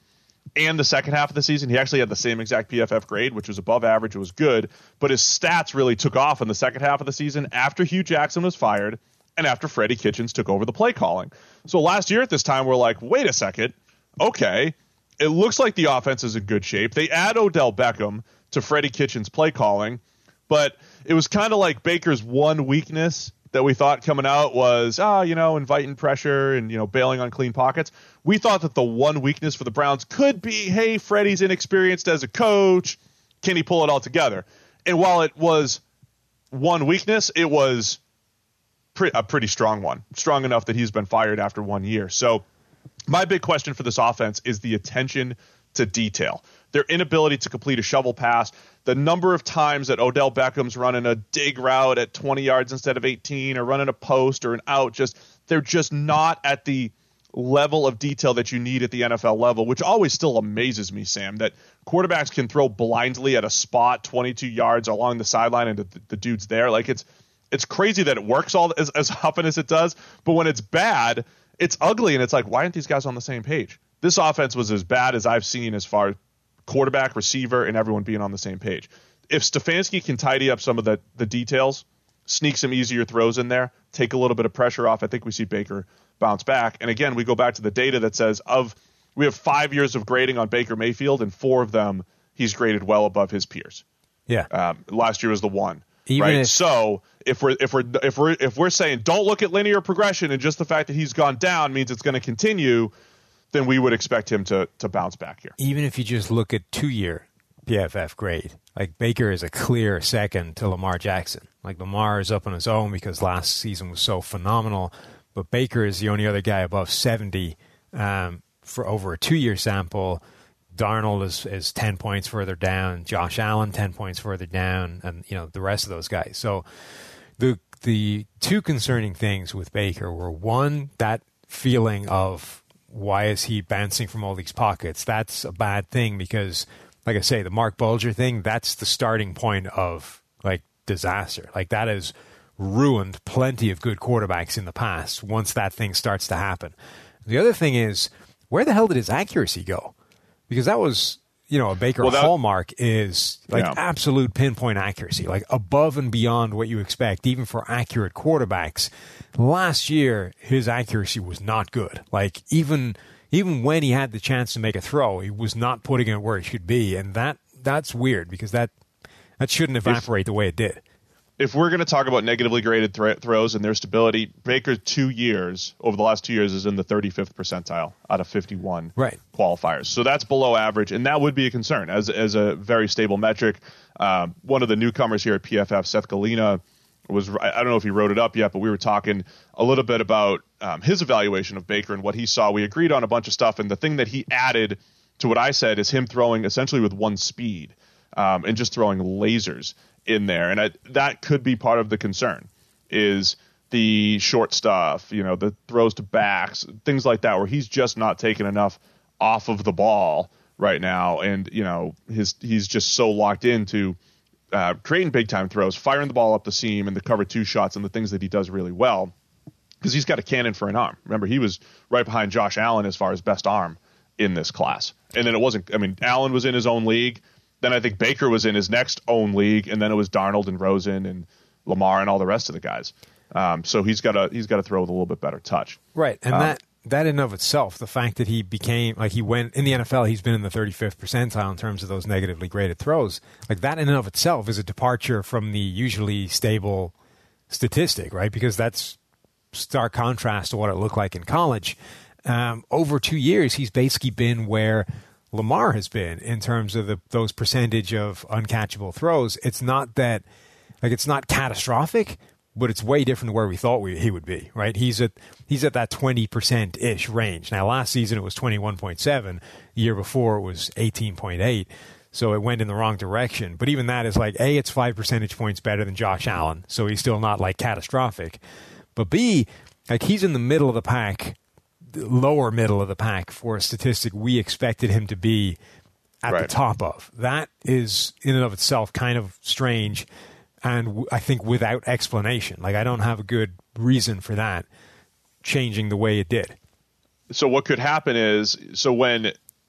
and the second half of the season, he actually had the same exact P F F grade, which was above average. It was good, but his stats really took off in the second half of the season after Hugh Jackson was fired and after Freddie Kitchens took over the play calling. So last year at this time, we're like, wait a second. Okay, it looks like the offense is in good shape. They add Odell Beckham to Freddie Kitchens' play calling, but it was kind of like Baker's one weakness that we thought coming out was, ah, oh, you know, inviting pressure and, you know, bailing on clean pockets. We thought that the one weakness for the Browns could be, hey, Freddie's inexperienced as a coach. Can he pull it all together? And while it was one weakness, it was pre- a pretty strong one, strong enough that he's been fired after one year. So my big question for this offense is the attention to detail. Their inability to complete a shovel pass, the number of times that Odell Beckham's running a dig route at twenty yards instead of eighteen, or running a post or an out, just they're just not at the level of detail that you need at the N F L level, which always still amazes me, Sam, that quarterbacks can throw blindly at a spot twenty-two yards along the sideline and the, the dude's there. Like it's it's crazy that it works all as, as often as it does, but when it's bad, it's ugly, and it's like, why aren't these guys on the same page? This offense was as bad as I've seen as far as quarterback, receiver, and everyone being on the same page. If Stefanski can tidy up some of the, the details, sneak some easier throws in there, take a little bit of pressure off, I think we see Baker bounce back. And again, we go back to the data that says of we have five years of grading on Baker Mayfield, and four of them he's graded well above his peers. Yeah. Um, last year was the one. Even right. If- so if we're if we're if we're if we're saying don't look at linear progression and just the fact that he's gone down means it's going to continue, then we would expect him to to bounce back here. Even if you just look at two-year P F F grade, like Baker is a clear second to Lamar Jackson. Like Lamar is up on his own because last season was so phenomenal, but Baker is the only other guy above seventy um, for over a two-year sample. Darnold is, is ten points further down. Josh Allen ten points further down, and you know the rest of those guys. So the the two concerning things with Baker were, one, that feeling of why is he bouncing from all these pockets? That's a bad thing because, like I say, the Mark Bulger thing, that's the starting point of like disaster. Like that has ruined plenty of good quarterbacks in the past once that thing starts to happen. The other thing is, where the hell did his accuracy go? Because that was, you know, a Baker well, that, hallmark is like yeah. absolute pinpoint accuracy, like above and beyond what you expect, even for accurate quarterbacks. Last year, his accuracy was not good. Like even even when he had the chance to make a throw, he was not putting it where it should be, and that that's weird because that that shouldn't evaporate if, the way it did. If we're going to talk about negatively graded th- throws and their stability, Baker two years over the last two years is in the thirty-fifth percentile out of fifty-one right. qualifiers. So that's below average, and that would be a concern as as a very stable metric. Um, one of the newcomers here at P F F, Seth Galina, was I don't know if he wrote it up yet, but we were talking a little bit about um, his evaluation of Baker and what he saw. We agreed on a bunch of stuff, and the thing that he added to what I said is him throwing essentially with one speed um, and just throwing lasers in there, and I, that could be part of the concern is the short stuff, you know, the throws to backs, things like that, where he's just not taking enough off of the ball right now, and you know his he's just so locked into uh, creating big time throws, firing the ball up the seam, and the cover two shots, and the things that he does really well because he's got a cannon for an arm. Remember, he was right behind Josh Allen as far as best arm in this class, and then it wasn't. I mean, Allen was in his own league. Then I think Baker was in his next own league, and then it was Darnold and Rosen and Lamar and all the rest of the guys. Um, so he's got to he's got to throw with a little bit better touch, right? And um, that that in and of itself, the fact that he became like he went in the N F L, he's been in the thirty-fifth percentile in terms of those negatively graded throws. Like that in and of itself is a departure from the usually stable statistic, right? Because that's stark contrast to what it looked like in college. Um, over two years, he's basically been where Lamar has been in terms of the, those percentage of uncatchable throws. It's not that, like, it's not catastrophic, but it's way different to where we thought we, he would be, right? He's at he's at that twenty percent ish range. Now, last season it was twenty-one point seven. The year before it was eighteen point eight. So it went in the wrong direction. But even that is like, A, it's five percentage points better than Josh Allen. So he's still not like catastrophic. But B, like he's in the middle of the pack, lower middle of the pack for a statistic we expected him to be at right. the top of. That is in and of itself kind of strange. And w- I think without explanation. Like I don't have a good reason for that changing the way it did. So what could happen is, so when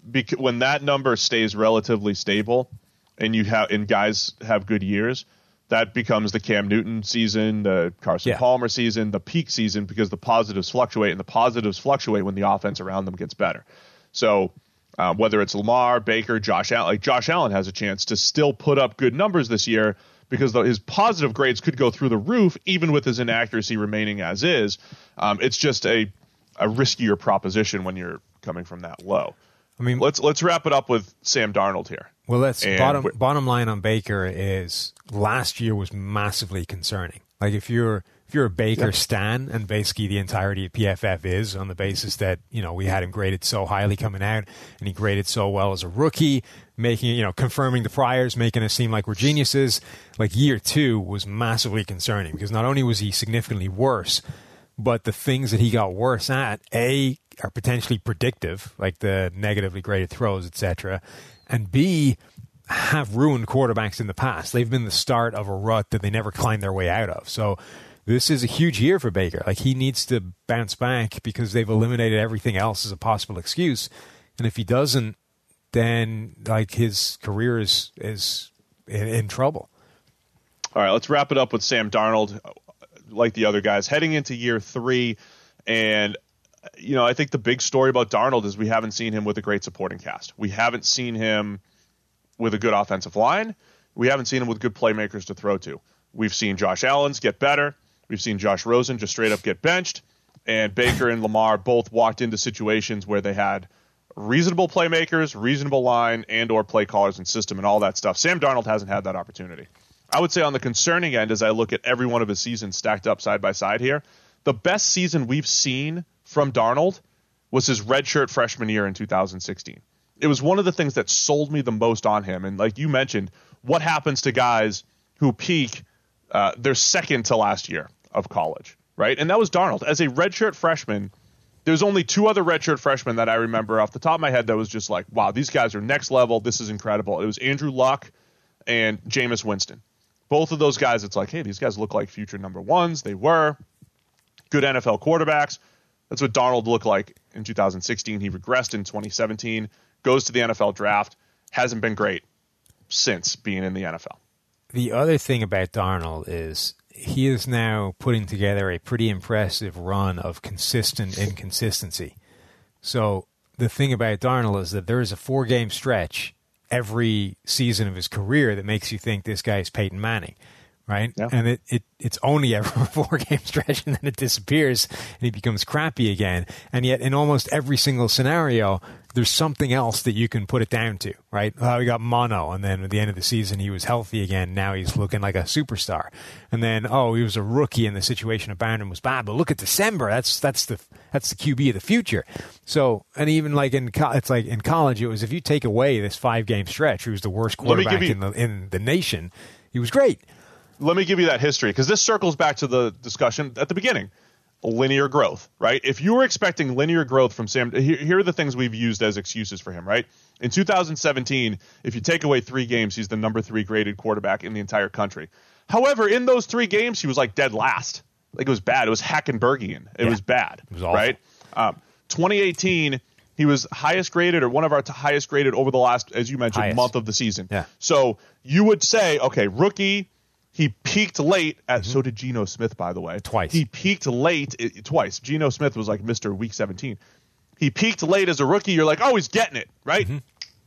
bec- when that number stays relatively stable, and you have and guys have good years, that becomes the Cam Newton season, the Carson Yeah. Palmer season, the peak season, because the positives fluctuate, and the positives fluctuate when the offense around them gets better. So uh, whether it's Lamar, Baker, Josh Allen, like Josh Allen has a chance to still put up good numbers this year because the, his positive grades could go through the roof, even with his inaccuracy remaining as is. Um, it's just a, a riskier proposition when you're coming from that low. I mean, let's let's wrap it up with Sam Darnold here. Well, that's And bottom we're- bottom line on Baker is last year was massively concerning. Like if you're if you're a Baker stan, and basically the entirety of P F F is on the basis that, you know, we had him graded so highly coming out, and he graded so well as a rookie, making, you know, confirming the priors, making us seem like we're geniuses. Like year two was massively concerning because not only was he significantly worse, but the things that he got worse at, A, are potentially predictive, like the negatively graded throws, et cetera, and B, have ruined quarterbacks in the past. They've been the start of a rut that they never climbed their way out of. So this is a huge year for Baker. Like, he needs to bounce back because they've eliminated everything else as a possible excuse. And if he doesn't, then like his career is is in, in trouble. All right, let's wrap it up with Sam Darnold. Like the other guys, heading into year three, and you know, I think the big story about Darnold is we haven't seen him with a great supporting cast. We haven't seen him with a good offensive line. We haven't seen him with good playmakers to throw to. We've seen Josh Allen's get better. We've seen Josh Rosen just straight up get benched. And Baker and Lamar both walked into situations where they had reasonable playmakers, reasonable line, and or play callers and system and all that stuff. Sam Darnold hasn't had that opportunity. I would say on the concerning end, as I look at every one of his seasons stacked up side by side here, the best season we've seen from Darnold was his redshirt freshman year in two thousand sixteen. It was one of the things that sold me the most on him. And like you mentioned, what happens to guys who peak uh, their second to last year of college, right? And that was Darnold. As a redshirt freshman, there's only two other redshirt freshmen that I remember off the top of my head that was just like, wow, these guys are next level. This is incredible. It was Andrew Luck and Jameis Winston. Both of those guys, it's like, hey, these guys look like future number ones. They were good N F L quarterbacks. That's what Darnold looked like in two thousand sixteen. He regressed in twenty seventeen, goes to the N F L draft, hasn't been great since being in the N F L. The other thing about Darnold is he is now putting together a pretty impressive run of consistent inconsistency. So the thing about Darnold is that there is a four-game stretch every season of his career that makes you think this guy is Peyton Manning, right? Yeah. And it, it it's only ever a four-game stretch, and then it disappears, and he becomes crappy again. And yet in almost every single scenario, there's something else that you can put it down to, right? Oh, he got mono, and then at the end of the season, he was healthy again. Now he's looking like a superstar. And then, oh, he was a rookie, and the situation around him was bad. But look at December. That's that's the that's the Q B of the future. So, and even like in co- it's like in college, it was if you take away this five game stretch, he was the worst Let me quarterback give you- in the in the nation. He was great. Let me give you that history, because this circles back to the discussion at the beginning. Linear growth, right? If you were expecting linear growth from Sam, here, here are the things we've used as excuses for him, right? In two thousand seventeen, if you take away three games, he's the number three graded quarterback in the entire country. However, in those three games, he was like dead last. Like, it was bad. It was Hackenbergian. It Yeah. was bad, It was awful. right? Um, twenty eighteen, he was highest graded, or one of our t- highest graded over the last, as you mentioned, Highest. month of the season. Yeah. So you would say, okay, rookie, he peaked late. At, So did Geno Smith, by the way. Twice. He peaked late it, twice. Geno Smith was like Mister Week seventeen. He peaked late as a rookie. You're like, oh, he's getting it, right? Mm-hmm.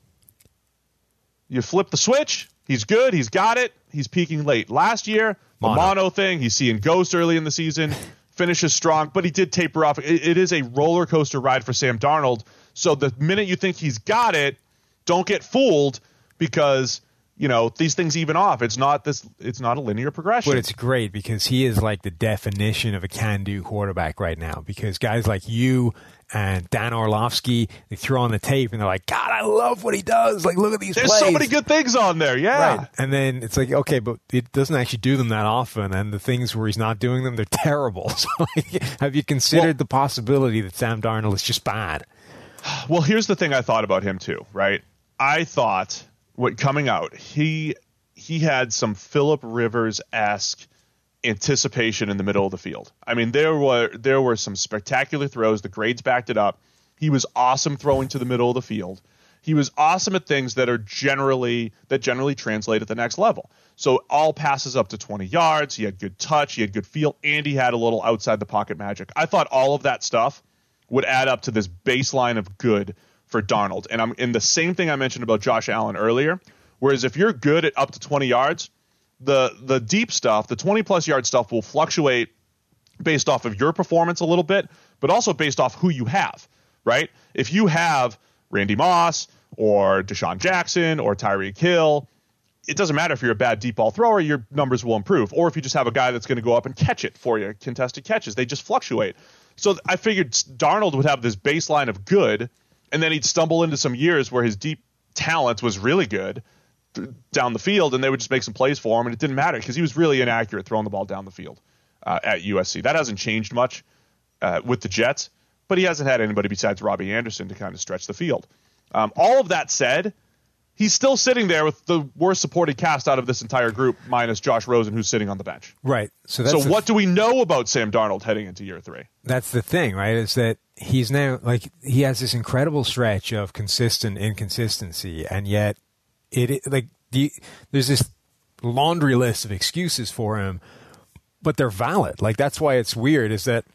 You flip the switch. He's good. He's got it. He's peaking late. Last year, the Mono. mono thing, he's seeing ghost early in the season, finishes strong, but he did taper off. It, it is a roller coaster ride for Sam Darnold. So the minute you think he's got it, don't get fooled, because you know these things even off. It's not this. It's not a linear progression. But it's great because he is like the definition of a can-do quarterback right now, because guys like you and Dan Orlovsky, they throw on the tape and they're like, God, I love what he does. Like, look at these There's plays. so many good things on there. Yeah. Right. And then it's like, okay, but it doesn't actually do them that often. And the things where he's not doing them, they're terrible. So like, have you considered Well- the possibility that Sam Darnold is just bad? Well, here's the thing I thought about him too, right? I thought what coming out, he he had some Phillip Rivers-esque anticipation in the middle of the field. I mean, there were there were some spectacular throws. The grades backed it up. He was awesome throwing to the middle of the field. He was awesome at things that are generally that generally translate at the next level. So all passes up to twenty yards. He had good touch. He had good feel, and he had a little outside the pocket magic. I thought all of that stuff would add up to this baseline of good for Darnold. And I'm in the same thing I mentioned about Josh Allen earlier. Whereas if you're good at up to twenty yards, the the deep stuff, the twenty plus yard stuff, will fluctuate based off of your performance a little bit, but also based off who you have, right? If you have Randy Moss or Deshaun Jackson or Tyreek Hill, it doesn't matter if you're a bad deep ball thrower, your numbers will improve. Or if you just have a guy that's going to go up and catch it for you, contested catches, they just fluctuate. So I figured Darnold would have this baseline of good, and then he'd stumble into some years where his deep talent was really good down the field, and they would just make some plays for him, and it didn't matter because he was really inaccurate throwing the ball down the field uh, at U S C. That hasn't changed much uh, with the Jets, but he hasn't had anybody besides Robbie Anderson to kind of stretch the field. Um, all of that said, he's still sitting there with the worst supported cast out of this entire group, minus Josh Rosen, who's sitting on the bench. Right. So, that's so what do we know about Sam Darnold heading into year three? That's the thing, right? Is that he's now, like, he has this incredible stretch of consistent inconsistency, and yet it, like, the, there's this laundry list of excuses for him, but they're valid. Like, that's why it's weird, is that,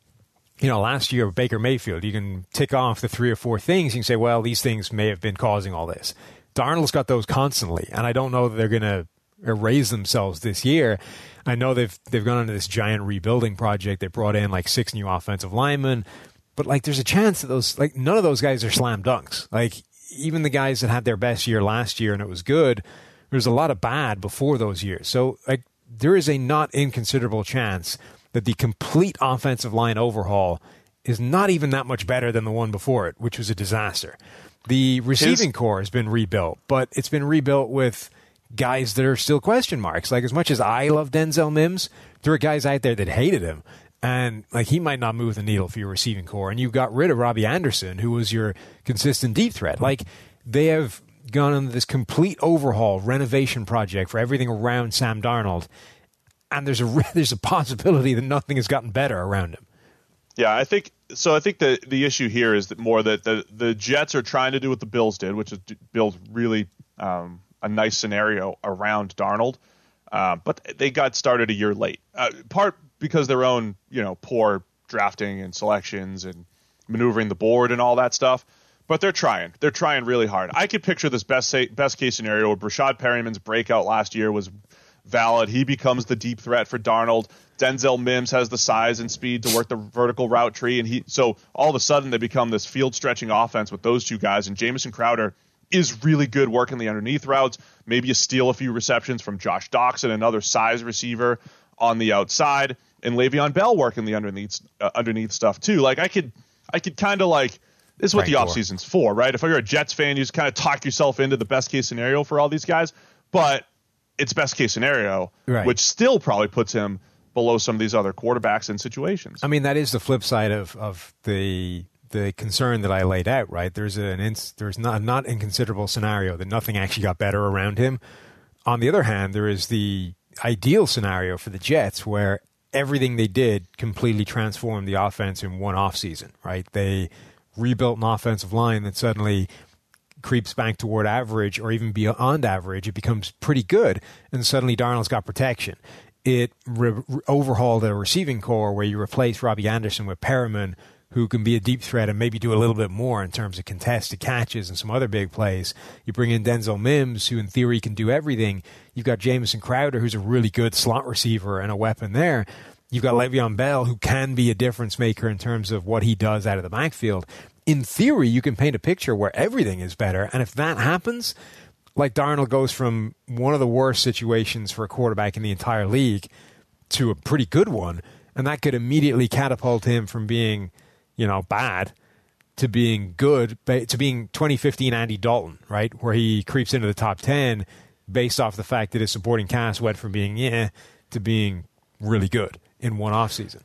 you know, last year with Baker Mayfield, you can tick off the three or four things. You can say, well, these things may have been causing all this. Darnold's got those constantly, and I don't know that they're going to erase themselves this year. I know they've they've gone into this giant rebuilding project. They brought in like six new offensive linemen, but like there's a chance that those like none of those guys are slam dunks. Like even the guys that had their best year last year and it was good, there's a lot of bad before those years. So like there is a not inconsiderable chance that the complete offensive line overhaul is not even that much better than the one before it, which was a disaster. The receiving His, core has been rebuilt, but it's been rebuilt with guys that are still question marks. Like, as much as I love Denzel Mims, there are guys out there that hated him. And, like, he might not move the needle for your receiving core. And you got rid of Robbie Anderson, who was your consistent deep threat. Like, they have gone on this complete overhaul, renovation project for everything around Sam Darnold. And there's a there's a possibility that nothing has gotten better around him. Yeah, I think so. I think the the issue here is that more that the the Jets are trying to do what the Bills did, which is build really um, a nice scenario around Darnold, uh, but they got started a year late. Uh, part because of their own you know poor drafting and selections and maneuvering the board and all that stuff. But they're trying. They're trying really hard. I could picture this best best case scenario where Brashad Perryman's breakout last year was valid. He becomes the deep threat for Darnold. Denzel Mims has the size and speed to work the vertical route tree, and he so all of a sudden they become this field stretching offense with those two guys. And Jamison Crowder is really good working the underneath routes. Maybe you steal a few receptions from Josh Doxson, another size receiver on the outside, and Le'Veon Bell working the underneath uh, underneath stuff too. Like I could I could kind of like this is what right the offseason's for, right? If you're a Jets fan, you just kind of talk yourself into the best case scenario for all these guys, but it's best case scenario, right, which still probably puts him below some of these other quarterbacks in situations. I mean, that is the flip side of, of the the concern that I laid out, right? There's an ins, there's not not inconsiderable scenario that nothing actually got better around him. On the other hand, there is the ideal scenario for the Jets where everything they did completely transformed the offense in one offseason, right? They rebuilt an offensive line that suddenly creeps back toward average or even beyond average. It becomes pretty good, and suddenly Darnold's got protection. It re- overhauled a receiving core where you replace Robbie Anderson with Perriman, who can be a deep threat and maybe do a little bit more in terms of contested catches and some other big plays. You bring in Denzel Mims, who in theory can do everything. You've got Jamison Crowder, who's a really good slot receiver and a weapon there. You've got Le'Veon Bell, who can be a difference maker in terms of what he does out of the backfield. In theory, you can paint a picture where everything is better, and if that happens, like Darnold goes from one of the worst situations for a quarterback in the entire league to a pretty good one, and that could immediately catapult him from being, you know, bad to being good, to being twenty fifteen Andy Dalton, right, where he creeps into the top ten based off the fact that his supporting cast went from being yeah to being really good in one offseason.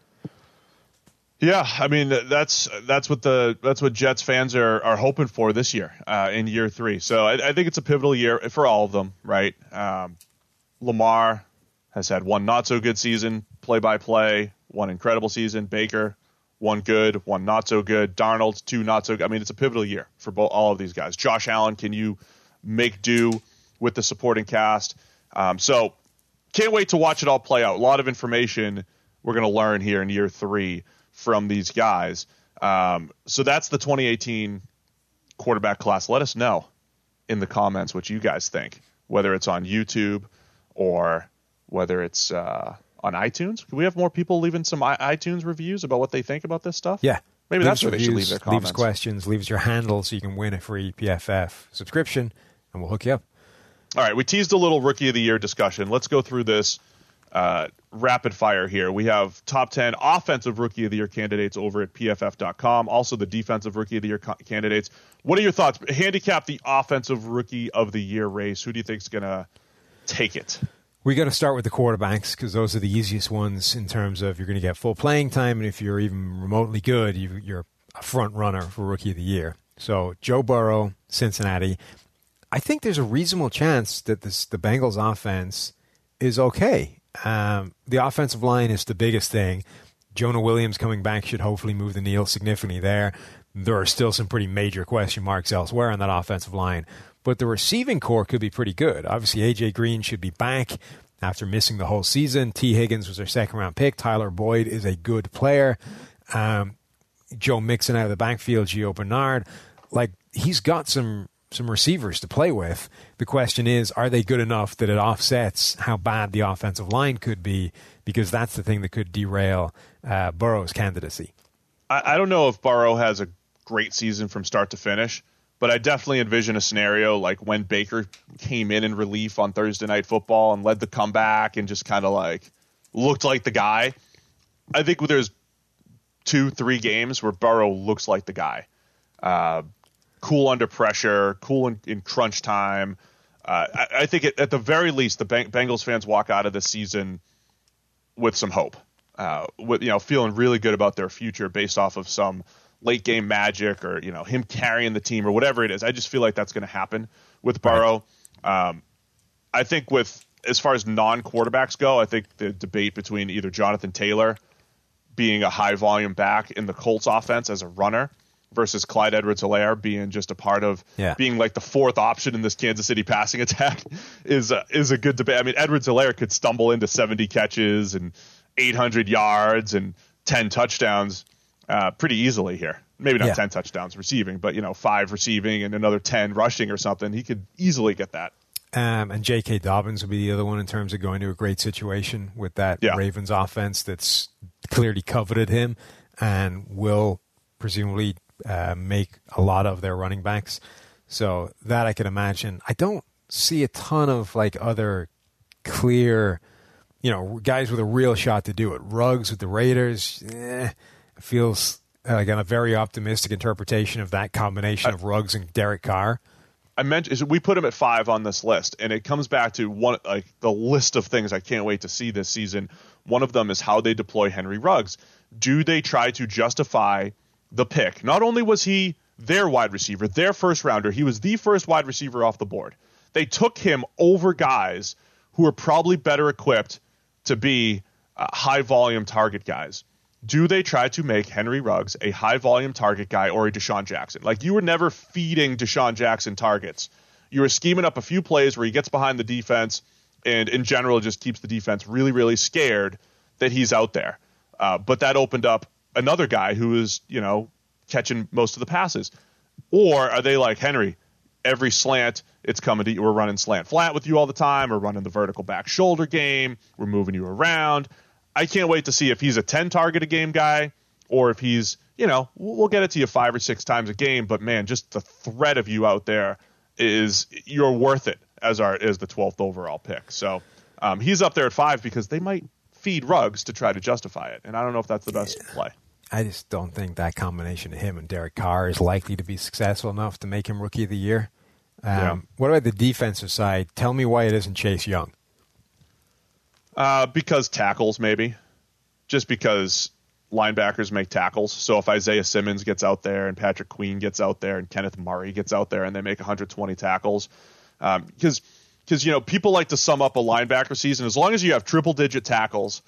Yeah, I mean that's that's what the that's what Jets fans are are hoping for this year uh, in year three. So I, I think it's a pivotal year for all of them, right? Um, Lamar has had one not so good season, play by play, one incredible season. Baker, one good, one not so good. Darnold, two not so good. I mean, it's a pivotal year for both, all of these guys. Josh Allen, can you make do with the supporting cast? Um, so can't wait to watch it all play out. A lot of information we're going to learn here in year three from these guys. Um, so that's the twenty eighteen quarterback class. Let us know in the comments what you guys think, whether it's on YouTube or whether it's uh, on iTunes. Can we have more people leaving some I- iTunes reviews about what they think about this stuff? Yeah. Maybe leave that's where they should leave their comments. Leaves questions, leaves your handle so you can win a free P F F subscription, and we'll hook you up. All right, we teased a little Rookie of the Year discussion. Let's go through this uh, rapid fire here. We have top ten offensive Rookie of the Year candidates over at P F F dot com. Also, the defensive Rookie of the Year co- candidates. What are your thoughts? Handicap the offensive Rookie of the Year race. Who do you think is going to take it? We got to start with the quarterbacks because those are the easiest ones in terms of you're going to get full playing time, and if you're even remotely good, you, you're a front runner for Rookie of the Year. So Joe Burrow, Cincinnati. I think there's a reasonable chance that this, the Bengals offense is okay. Um, the offensive line is the biggest thing. Jonah Williams coming back should hopefully move the needle significantly there. There are still some pretty major question marks elsewhere on that offensive line. But the receiving core could be pretty good. Obviously, A J Green should be back after missing the whole season. T. Higgins was their second-round pick. Tyler Boyd is a good player. Um, Joe Mixon out of the backfield, Gio Bernard. Like, he's got some some receivers to play with. The question is, are they good enough that it offsets how bad the offensive line could be? Because that's the thing that could derail uh, Burrow's candidacy. I, I don't know if Burrow has a great season from start to finish, but I definitely envision a scenario like when Baker came in in relief on Thursday Night Football and led the comeback and just kind of like looked like the guy. I think there's two, three games where Burrow looks like the guy. Uh, cool under pressure, cool in, in crunch time. Uh, I, I think it, at the very least, the Beng- Bengals fans walk out of this season with some hope, uh, with you know feeling really good about their future based off of some late game magic or you know him carrying the team or whatever it is. I just feel like that's going to happen with Burrow. Right. Um, I think with as far as non-quarterbacks go, I think the debate between either Jonathan Taylor being a high volume back in the Colts offense as a runner versus Clyde Edwards-Helaire being just a part of yeah. being like the fourth option in this Kansas City passing attack is a, is a good debate. I mean, Edwards-Helaire could stumble into seventy catches and eight hundred yards and ten touchdowns uh, pretty easily here. Maybe not yeah. ten touchdowns receiving, but you know, five receiving and another ten rushing or something. He could easily get that. Um, and J K. Dobbins would be the other one in terms of going to a great situation with that yeah. Ravens offense that's clearly coveted him and will presumably uh, make a lot of their running backs. So that I can imagine. I don't see a ton of like other clear, you know, guys with a real shot to do it. Ruggs with the Raiders, eh, feels like a very optimistic interpretation of that combination I, of Ruggs and Derek Carr. I mentioned we put him at five on this list, and it comes back to one like the list of things I can't wait to see this season. One of them is how they deploy Henry Ruggs. Do they try to justify the pick? Not only was he their wide receiver, their first rounder, he was the first wide receiver off the board. They took him over guys who are probably better equipped to be uh, high volume target guys. Do they try to make Henry Ruggs a high volume target guy or a Deshaun Jackson? Like, you were never feeding Deshaun Jackson targets. You were scheming up a few plays where he gets behind the defense and in general just keeps the defense really, really scared that he's out there. Uh, but that opened up another guy who is, you know, catching most of the passes. Or are they like, Henry, every slant, it's coming to you. We're running slant flat with you all the time. We're running the vertical back shoulder game. We're moving you around. I can't wait to see if he's a ten target a game guy or if he's, you know, we'll get it to you five or six times a game. But, man, just the threat of you out there is you're worth it as our as the twelfth overall pick. So um, he's up there at five because they might feed Ruggs to try to justify it. And I don't know if that's the best yeah. play. I just don't think that combination of him and Derek Carr is likely to be successful enough to make him Rookie of the Year. Um, yeah. What about the defensive side? Tell me why it isn't Chase Young. Uh, because tackles, maybe. Just because linebackers make tackles. So if Isaiah Simmons gets out there and Patrick Queen gets out there and Kenneth Murray gets out there and they make one hundred twenty tackles, um, because because you know people like to sum up a linebacker season as long as you have triple digit tackles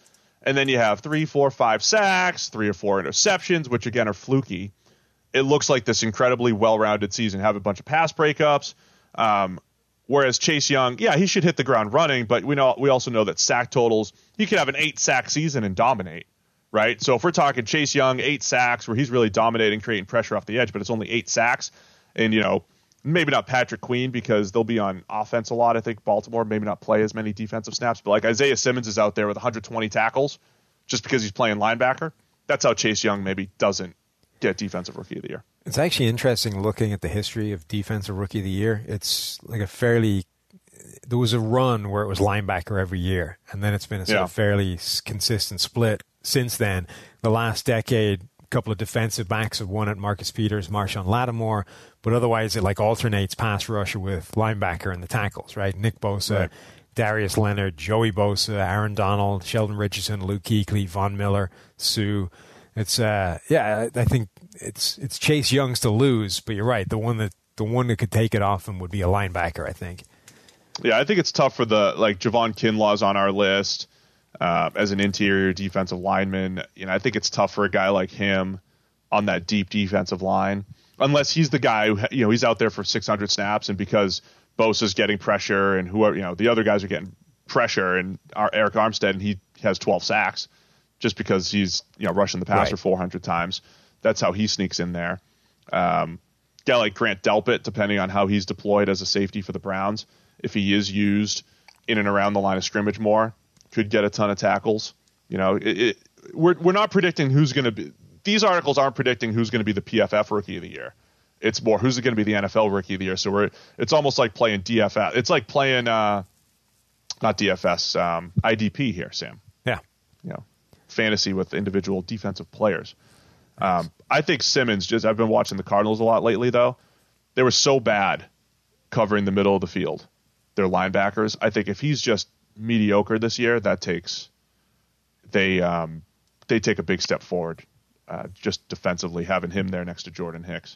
and then you have three, four, five sacks, three or four interceptions, which again are fluky. It looks like this incredibly well-rounded season. Have a bunch of pass breakups. Um, whereas Chase Young, yeah, he should hit the ground running, but we know we also know that sack totals, he could have an eight-sack season and dominate, right? So if we're talking Chase Young, eight sacks, where he's really dominating, creating pressure off the edge, but it's only eight sacks, and, you know, maybe not Patrick Queen because they'll be on offense a lot, I think, Baltimore, maybe not play as many defensive snaps, but like Isaiah Simmons is out there with one hundred twenty tackles just because he's playing linebacker. That's how Chase Young maybe doesn't get Defensive Rookie of the Year. It's actually interesting looking at the history of Defensive Rookie of the Year. It's like a fairly – there was a run where it was linebacker every year, and then it's been a sort yeah. of fairly consistent split since then. The last decade, a couple of defensive backs have won it, Marcus Peters, Marshawn Lattimore, but otherwise it like alternates pass rusher with linebacker and the tackles, right? Nick Bosa, right. Darius Leonard, Joey Bosa, Aaron Donald, Sheldon Richardson, Luke Kuechly, Von Miller, Sue. It's uh yeah, I think it's it's Chase Young's to lose, but you're right. The one that the one that could take it off him would be a linebacker, I think. Yeah, I think it's tough for the like Javon Kinlaw's on our list uh, as an interior defensive lineman. You know, I think it's tough for a guy like him on that deep defensive line, unless he's the guy who, you know, he's out there for six hundred snaps, and because Bosa's getting pressure and whoever, you know, the other guys are getting pressure, and our Eric Armstead, and he has twelve sacks. Just because he's, you know, rushing the passer right. four hundred times. That's how he sneaks in there. Um, guy like Grant Delpit, depending on how he's deployed as a safety for the Browns, if he is used in and around the line of scrimmage more, could get a ton of tackles. You know, it, it, we're we're not predicting who's going to be. These articles aren't predicting who's going to be the P F F Rookie of the Year. It's more who's going to be the N F L Rookie of the Year. So we're it's almost like playing D F S. It's like playing uh, not D F S, um, I D P here, Sam. Yeah, you know. Fantasy with individual defensive players. Um, I think Simmons, just I've been watching the Cardinals a lot lately, though. They were so bad covering the middle of the field, their linebackers. I think if he's just mediocre this year, that takes they um, they take a big step forward uh, just defensively, having him there next to Jordan Hicks.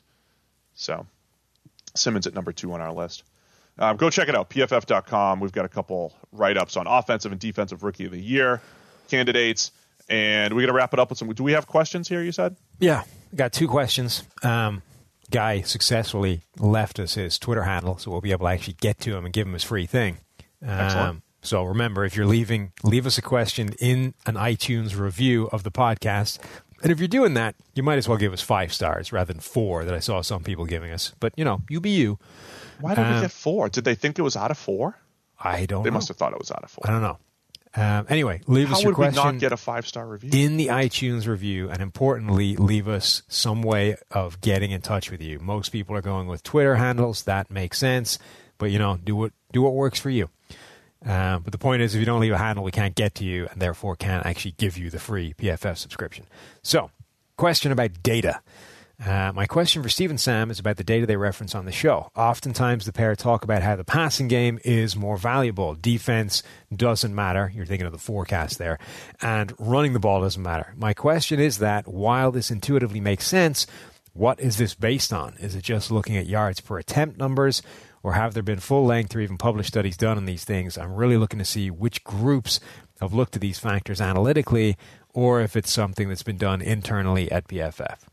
So Simmons at number two on our list. Um, go check it out, P F F dot com. We've got a couple write-ups on offensive and defensive Rookie of the Year candidates. And we're going to wrap it up with some. Do we have questions here, you said? Yeah, got two questions. Um, Guy successfully left us his Twitter handle, so we'll be able to actually get to him and give him his free thing. Excellent. Um, so remember, if you're leaving, leave us a question in an iTunes review of the podcast. And if you're doing that, you might as well give us five stars rather than four that I saw some people giving us. But, you know, you be you. Why did um, we get four? Did they think it was out of four? I don't they know. They must have thought it was out of four. I don't know. Um, anyway, leave How us your would we question not get a five-star review? in the iTunes review, and importantly, leave us some way of getting in touch with you. Most people are going with Twitter handles. That makes sense. But, you know, do what do what works for you. Uh, but the point is, if you don't leave a handle, we can't get to you, and therefore can't actually give you the free P F F subscription. So, question about data. Uh, my question for Steve and Sam is about the data they reference on the show. Oftentimes, the pair talk about how the passing game is more valuable. Defense doesn't matter. You're thinking of the forecast there. And running the ball doesn't matter. My question is that, while this intuitively makes sense, what is this based on? Is it just looking at yards per attempt numbers? Or have there been full-length or even published studies done on these things? I'm really looking to see which groups have looked at these factors analytically, or if it's something that's been done internally at P F F.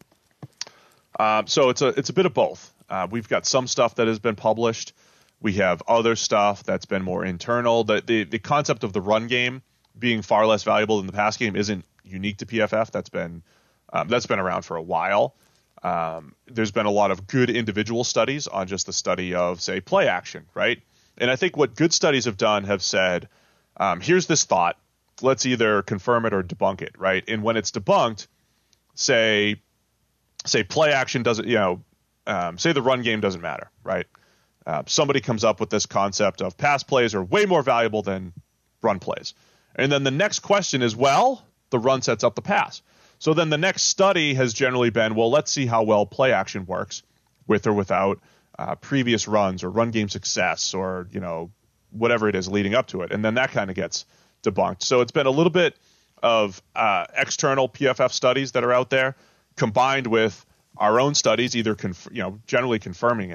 Um, so it's a it's a bit of both. Uh, we've got some stuff that has been published. We have other stuff that's been more internal. The, the the concept of the run game being far less valuable than the pass game isn't unique to P F F. That's been um, that's been around for a while. Um, there's been a lot of good individual studies on just the study of, say, play action, right? And I think what good studies have done have said, um, here's this thought. Let's either confirm it or debunk it, right? And when it's debunked, say. Say play action doesn't, you know, um, say the run game doesn't matter, right? Uh, somebody comes up with this concept of pass plays are way more valuable than run plays. And then the next question is, well, the run sets up the pass. So then the next study has generally been, well, let's see how well play action works with or without uh, previous runs or run game success or, you know, whatever it is leading up to it. And then that kind of gets debunked. So it's been a little bit of uh, external P F F studies that are out there, combined with our own studies, either conf- you know generally confirming it,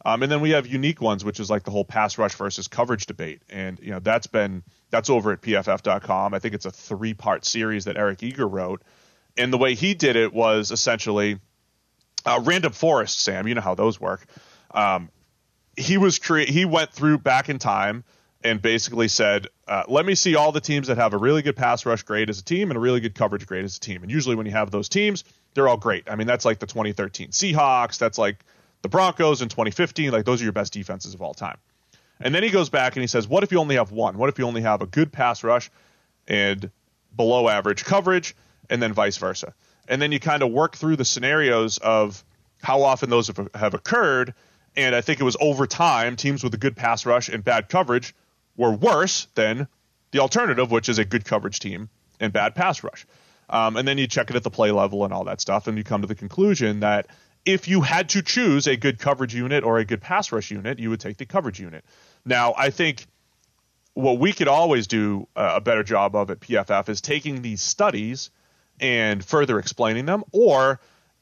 Um, and then we have unique ones, which is like the whole pass rush versus coverage debate. And, you know, that's been, that's over at P F F dot com. I think it's a three part series that Eric Eager wrote. And the way he did it was essentially uh, random forest, Sam, you know how those work. Um, he was crea- he went through back in time and basically said, uh, let me see all the teams that have a really good pass rush grade as a team and a really good coverage grade as a team. And usually when you have those teams, they're all great. I mean, that's like the twenty thirteen Seahawks. That's like the Broncos in twenty fifteen. Like, those are your best defenses of all time. And then he goes back and he says, what if you only have one? What if you only have a good pass rush and below average coverage, and then vice versa? And then you kind of work through the scenarios of how often those have, have occurred. And I think it was over time, teams with a good pass rush and bad coverage were worse than the alternative, which is a good coverage team and bad pass rush. Um, and then you check it at the play level and all that stuff, and you come to the conclusion that if you had to choose a good coverage unit or a good pass rush unit, you would take the coverage unit. Now, I think what we could always do a better job of at P F F is taking these studies and further explaining them, or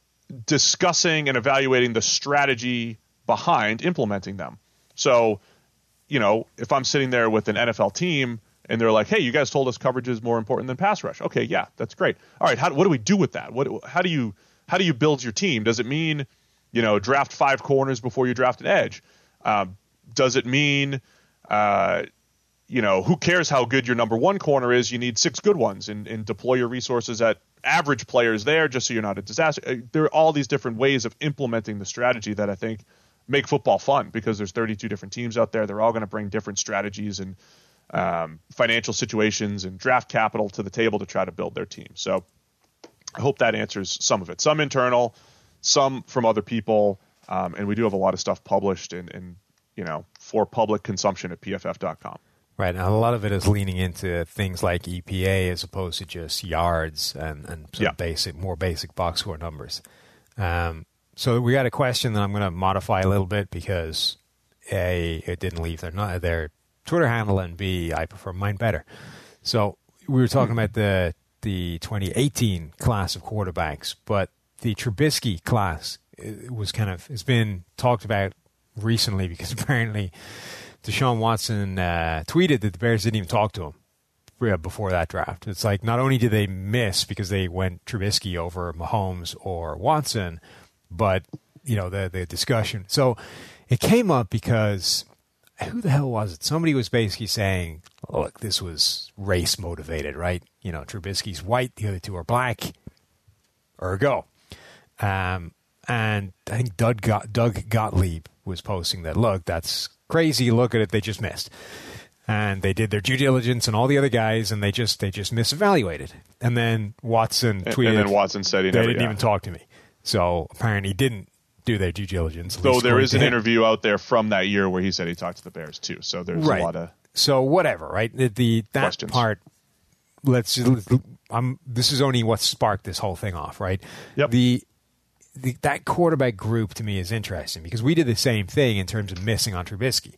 discussing and evaluating the strategy behind implementing them. So, you know, if I'm sitting there with an N F L team and they're like, hey, you guys told us coverage is more important than pass rush. Okay, yeah, that's great. All right, how, what do we do with that? What, how do you how do you build your team? Does it mean, you know, draft five corners before you draft an edge? Um, does it mean, uh, you know, who cares how good your number one corner is? You need six good ones, and, and deploy your resources at average players there just so you're not a disaster. There are all these different ways of implementing the strategy that I think make football fun, because there's thirty-two different teams out there. They're all going to bring different strategies and um, financial situations and draft capital to the table to try to build their team. So I hope that answers some of it. Some internal, some from other people, um, and we do have a lot of stuff published and, and you know, for public consumption at P F F dot com. Right, and a lot of it is leaning into things like E P A as opposed to just yards and, and some yeah. basic, more basic box score numbers. Um, so we got a question that I'm going to modify a little bit because A, it didn't leave their their Twitter handle, and B, I prefer mine better. So we were talking about the the twenty eighteen class of quarterbacks, but the Trubisky class was kind of has been talked about recently because apparently Deshaun Watson uh, tweeted that the Bears didn't even talk to him before that draft. It's like not only did they miss because they went Trubisky over Mahomes or Watson, but you know the the discussion. So it came up because who the hell was it? Somebody was basically saying, "Look, this was race motivated, right? You know, Trubisky's white, the other two are black. Ergo." Um, and I think Doug Got- Doug Gottlieb was posting that. Look, that's crazy. Look at it. They just missed. And they did their due diligence and all the other guys, and they just they just misevaluated. And then Watson tweeted. And then Watson said he they never, didn't yeah. even talk to me. So apparently he didn't do their due diligence. Though there is an interview out there from that year where he said he talked to the Bears too. So there's right. a lot of so whatever, right? The, the that questions. part. Let's. I'm. This is only what sparked this whole thing off, right? Yep. The. The, that quarterback group to me is interesting because we did the same thing in terms of missing on Trubisky.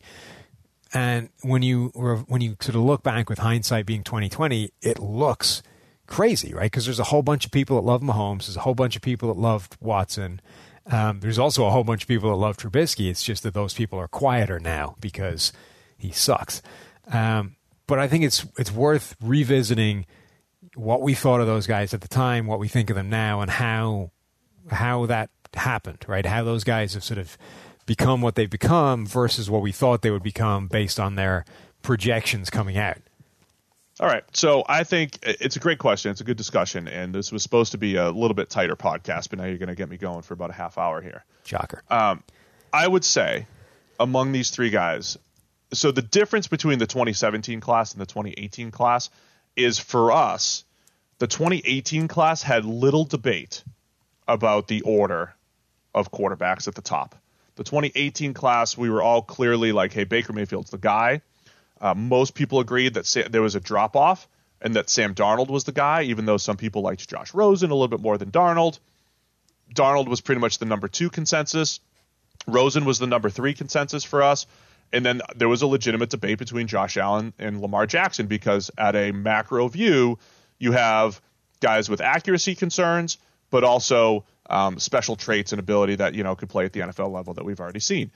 And when you when you sort of look back with hindsight being twenty twenty, it looks crazy, right? Because there's a whole bunch of people that love Mahomes. There's a whole bunch of people that loved Watson. Um, there's also a whole bunch of people that love Trubisky. It's just that those people are quieter now because he sucks. Um, but I think it's it's worth revisiting what we thought of those guys at the time, what we think of them now, and how how that happened, right? How those guys have sort of become what they've become versus what we thought they would become based on their projections coming out. All right. So I think it's a great question. It's a good discussion. And this was supposed to be a little bit tighter podcast, but now you're going to get me going for about a half hour here. Shocker. Um, I would say among these three guys, so the difference between the twenty seventeen class and the twenty eighteen class is, for us, the twenty eighteen class had little debate about the order of quarterbacks at the top. The twenty eighteen class, we were all clearly like, hey, Baker Mayfield's the guy. Uh, most people agreed that Sa- there was a drop-off and that Sam Darnold was the guy, even though some people liked Josh Rosen a little bit more than Darnold. Darnold was pretty much the number two consensus. Rosen was the number three consensus for us. And then there was a legitimate debate between Josh Allen and Lamar Jackson because at a macro view, you have guys with accuracy concerns, but also um, special traits and ability that, you know, could play at the N F L level that we've already seen.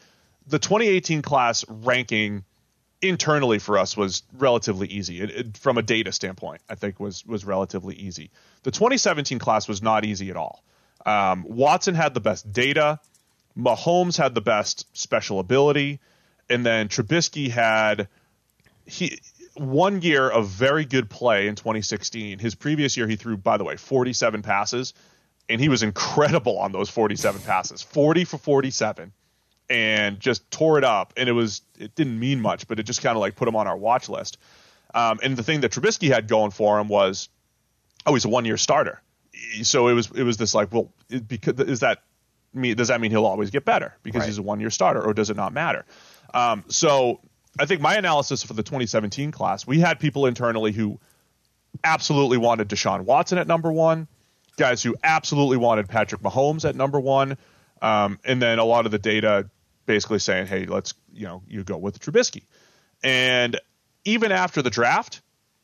the twenty eighteen class ranking internally for us was relatively easy. It, it, from a data standpoint, I think was was relatively easy. The twenty seventeen class was not easy at all. Um, Watson had the best data. Mahomes had the best special ability. And then Trubisky had he one year of very good play in twenty sixteen. His previous year, he threw, by the way, forty-seven passes, and he was incredible on those forty-seven passes, forty for forty-seven, and just tore it up. And it was it didn't mean much, but it just kind of like put him on our watch list. Um, and the thing that Trubisky had going for him was, oh, he's a one-year starter. So it was it was this like, well, it, because is that mean does that mean he'll always get better because right. he's a one-year starter, or does it not matter? Um, so I think my analysis for the twenty seventeen class, we had people internally who absolutely wanted Deshaun Watson at number one, guys who absolutely wanted Patrick Mahomes at number one, um, and then a lot of the data basically saying, hey, let's you know you go with Trubisky. And even after the draft,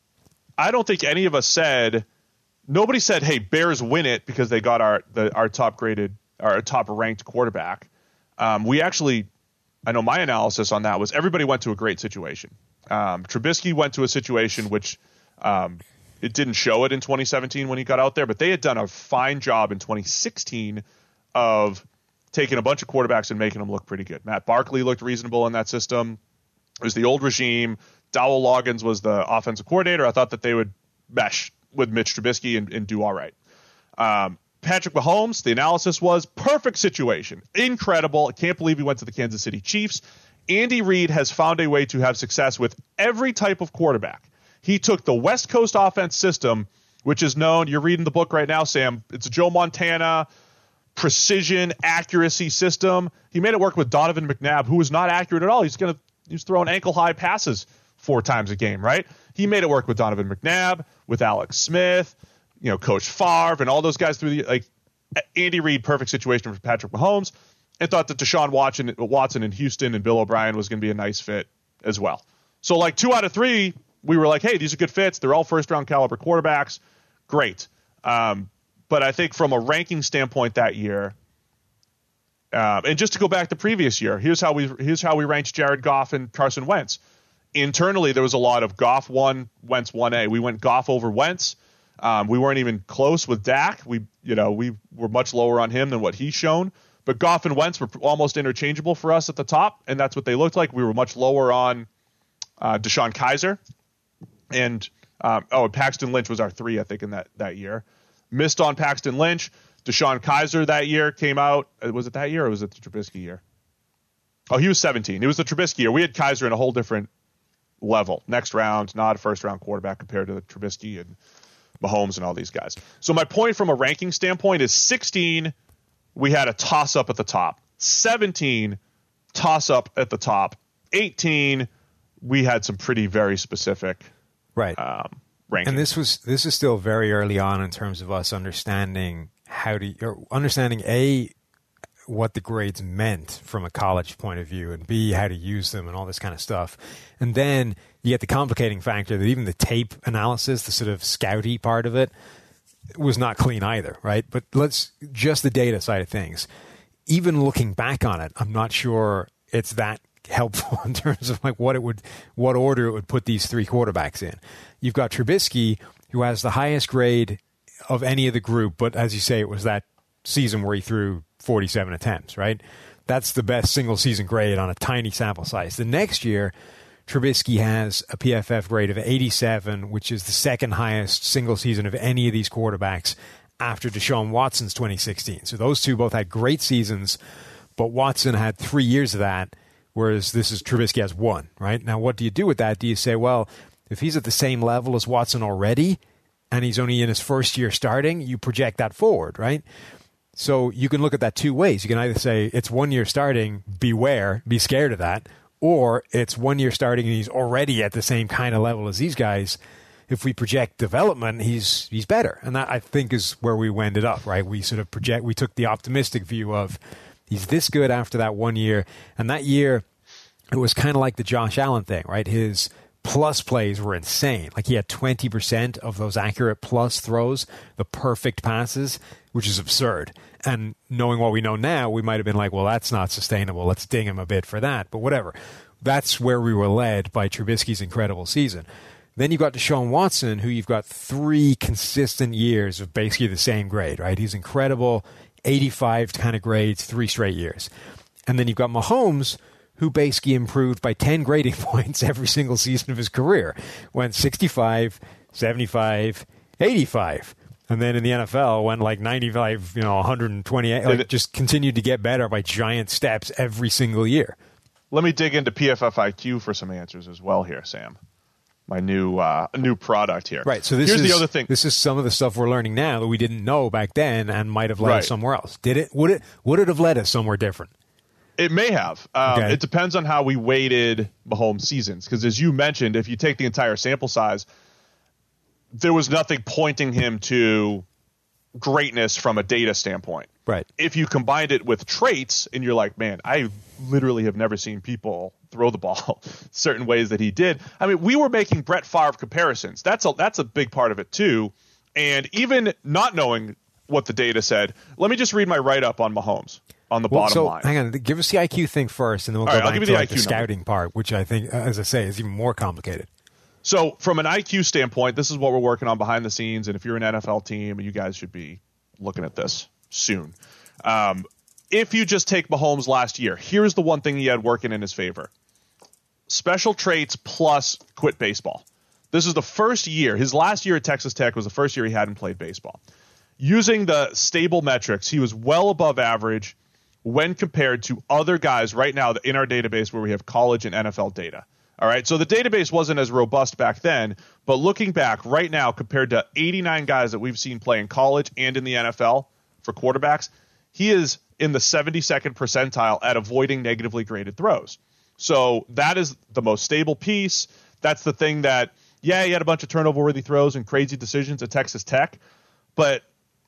I don't think any of us said. Nobody said, hey, Bears win it because they got our the, our top graded, our top ranked quarterback. Um, we actually, I know my analysis on that was everybody went to a great situation. Um, Trubisky went to a situation which um, it didn't show it in twenty seventeen when he got out there, but they had done a fine job in twenty sixteen of taking a bunch of quarterbacks and making them look pretty good. Matt Barkley looked reasonable in that system. It was the old regime. Dowell Loggins was the offensive coordinator. I thought that they would mesh with Mitch Trubisky and, and do all right. Um, Patrick Mahomes, the analysis was perfect situation. Incredible. I can't believe he went to the Kansas City Chiefs. Andy Reid has found a way to have success with every type of quarterback. He took the West Coast offense system, which is known, you're reading the book right now, Sam. It's a Joe Montana precision accuracy system. He made it work with Donovan McNabb, who was not accurate at all. He's going to he's throwing ankle high passes four times a game, right? He made it work with Donovan McNabb, with Alex Smith, you know, Coach Favre, and all those guys through the like Andy Reid, perfect situation for Patrick Mahomes, and thought that Deshaun Watson, Watson in Houston and Bill O'Brien was going to be a nice fit as well. So like two out of three, we were like, hey, these are good fits. They're all first round caliber quarterbacks. Great. Um, but I think from a ranking standpoint that year, um, and just to go back to previous year, here's how we here's how we ranked Jared Goff and Carson Wentz. Internally, there was a lot of Goff one, Wentz one A. We went Goff over Wentz. Um, we weren't even close with Dak. We, you know, we were much lower on him than what he's shown. But Goff and Wentz were almost interchangeable for us at the top, and that's what they looked like. We were much lower on uh, Deshaun Kaiser, and um, oh, and Paxton Lynch was our three, I think, in that that year. Missed on Paxton Lynch. Deshaun Kaiser that year came out. Was it that year or was it the Trubisky year? Oh, he was seventeen. It was the Trubisky year. We had Kaiser in a whole different level. Next round, not a first-round quarterback compared to the Trubisky and Mahomes and all these guys. So my point from a ranking standpoint is sixteen, we had a toss-up at the top. seventeen, toss-up at the top. eighteen, we had some pretty very specific right. um, rankings. And this was this is still very early on in terms of us understanding how to or understanding a what the grades meant from a college point of view, and B, how to use them and all this kind of stuff. And then you get the complicating factor that even the tape analysis, the sort of scouty part of it, was not clean either, right? But let's just the data side of things. Even looking back on it, I'm not sure it's that helpful in terms of like what it would, what order it would put these three quarterbacks in. You've got Trubisky, who has the highest grade of any of the group, but as you say, it was that season where he threw forty-seven attempts, right? That's the best single season grade on a tiny sample size. The next year, Trubisky has a P F F grade of eighty-seven, which is the second highest single season of any of these quarterbacks after Deshaun Watson's twenty sixteen. So those two both had great seasons, but Watson had three years of that, whereas this is Trubisky has one, right? Now, what do you do with that? Do you say, well, if he's at the same level as Watson already, and he's only in his first year starting, you project that forward, right? So you can look at that two ways. You can either say it's one year starting, beware, be scared of that, or it's one year starting and he's already at the same kind of level as these guys. If we project development, he's he's better. And that, I think, is where we ended up, right? We sort of project, we took the optimistic view of he's this good after that one year. And that year, it was kind of like the Josh Allen thing, right? His plus plays were insane. Like he had twenty percent of those accurate plus throws, the perfect passes, which is absurd. And knowing what we know now, we might have been like, well, that's not sustainable. Let's ding him a bit for that. But whatever. That's where we were led by Trubisky's incredible season. Then you've got Deshaun Watson, who you've got three consistent years of basically the same grade, right? He's incredible, eighty-five kind of grades, three straight years. And then you've got Mahomes, who basically improved by ten grading points every single season of his career. Went sixty-five, seventy-five, eighty-five. And then in the N F L, went like ninety-five, you know, one hundred twenty-eight. Like, just continued to get better by giant steps every single year. Let me dig into P F F I Q for some answers as well here, Sam. My new uh, new product here. Right. So this Here's is the other thing. This is some of the stuff we're learning now that we didn't know back then and might have led Right. us somewhere else. Did it? Would it? Would it have led us somewhere different? It may have. Um, Okay. It depends on how we weighted Mahomes' seasons. Because as you mentioned, if you take the entire sample size, there was nothing pointing him to greatness from a data standpoint. Right. If you combined it with traits and you're like, man, I literally have never seen people throw the ball certain ways that he did. I mean, we were making Brett Favre comparisons. That's a, that's a big part of it too. And even not knowing what the data said, let me just read my write-up on Mahomes on the Well, bottom so line. hang on. Give us the I Q thing first, and then we'll All go right, I'll back give to you the like, the I Q number. scouting part, which I think, as I say, is even more complicated. So from an I Q standpoint, this is what we're working on behind the scenes. And if you're an N F L team, you guys should be looking at this soon. Um, if you just take Mahomes last year, here's the one thing he had working in his favor. Special traits plus quit baseball. This is the first year. His last year at Texas Tech was the first year he hadn't played baseball. Using the stable metrics, he was well above average when compared to other guys right now in our database where we have college and N F L data. All right, so the database wasn't as robust back then, but looking back right now compared to eighty-nine guys that we've seen play in college and in the N F L for quarterbacks, he is in the seventy-second percentile at avoiding negatively graded throws. So that is the most stable piece. That's the thing that, yeah, he had a bunch of turnover-worthy throws and crazy decisions at Texas Tech, but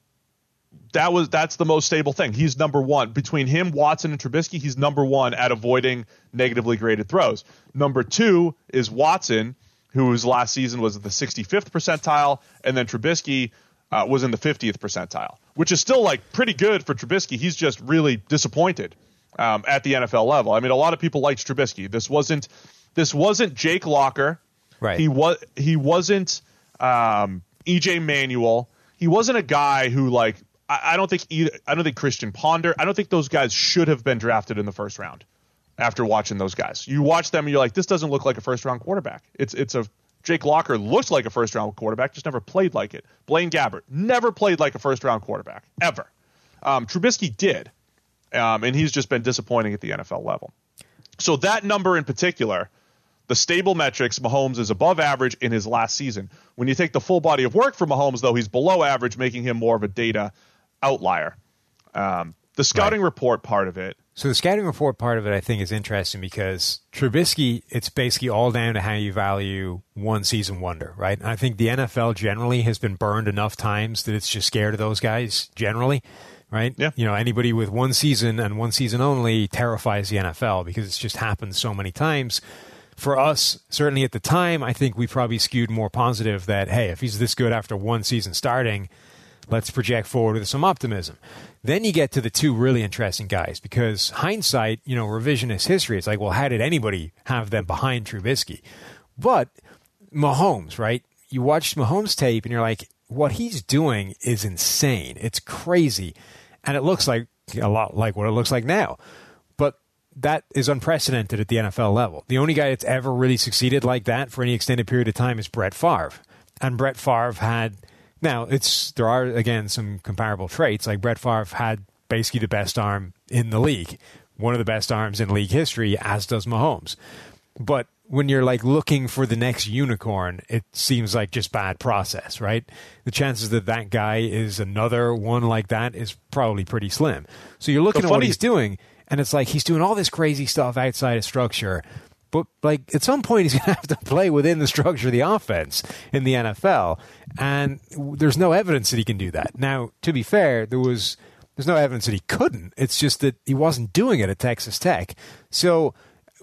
that was that's the most stable thing. He's number one. Between him, Watson, and Trubisky, he's number one at avoiding negatively graded throws. Number two is Watson, whose last season was at the sixty-fifth percentile, and then Trubisky uh, was in the fiftieth percentile, which is still like pretty good for Trubisky. He's just really disappointed um, at the N F L level. I mean, a lot of people liked Trubisky. This wasn't this wasn't Jake Locker. Right. He was he wasn't um, E J Manuel. He wasn't a guy who like. I don't think either, I don't think Christian Ponder. I don't think those guys should have been drafted in the first round. After watching those guys, you watch them and you're like, this doesn't look like a first round quarterback. It's it's a Jake Locker looks like a first round quarterback, just never played like it. Blaine Gabbert never played like a first round quarterback ever. Um, Trubisky did, um, and he's just been disappointing at the N F L level. So that number in particular, the stable metrics, Mahomes is above average in his last season. When you take the full body of work for Mahomes, though, he's below average, making him more of a data outlier. Um, the scouting Right. report part of it. So the scouting report part of it, I think, is interesting because Trubisky, it's basically all down to how you value one season wonder, right? And I think the N F L generally has been burned enough times that it's just scared of those guys generally, right? Yeah. You know, anybody with one season and one season only terrifies the N F L because it's just happened so many times. For us, certainly at the time, I think we probably skewed more positive that, hey, if he's this good after one season starting, let's project forward with some optimism. Then you get to the two really interesting guys because hindsight, you know, revisionist history, it's like, well, how did anybody have them behind Trubisky? But Mahomes, right? You watch Mahomes tape and you're like, what he's doing is insane. It's crazy. And it looks like a lot like what it looks like now. But that is unprecedented at the N F L level. The only guy that's ever really succeeded like that for any extended period of time is Brett Favre. And Brett Favre had... Now, it's there are, again, some comparable traits. Like Brett Favre had basically the best arm in the league, one of the best arms in league history, as does Mahomes. But when you're like looking for the next unicorn, it seems like just bad process, right? The chances that that guy is another one like that is probably pretty slim. So you're looking The at what funny- he's doing, and it's like he's doing all this crazy stuff outside of structure. But like at some point, he's going to have to play within the structure of the offense in the N F L, and there's no evidence that he can do that. Now, to be fair, there was there's no evidence that he couldn't. It's just that he wasn't doing it at Texas Tech. So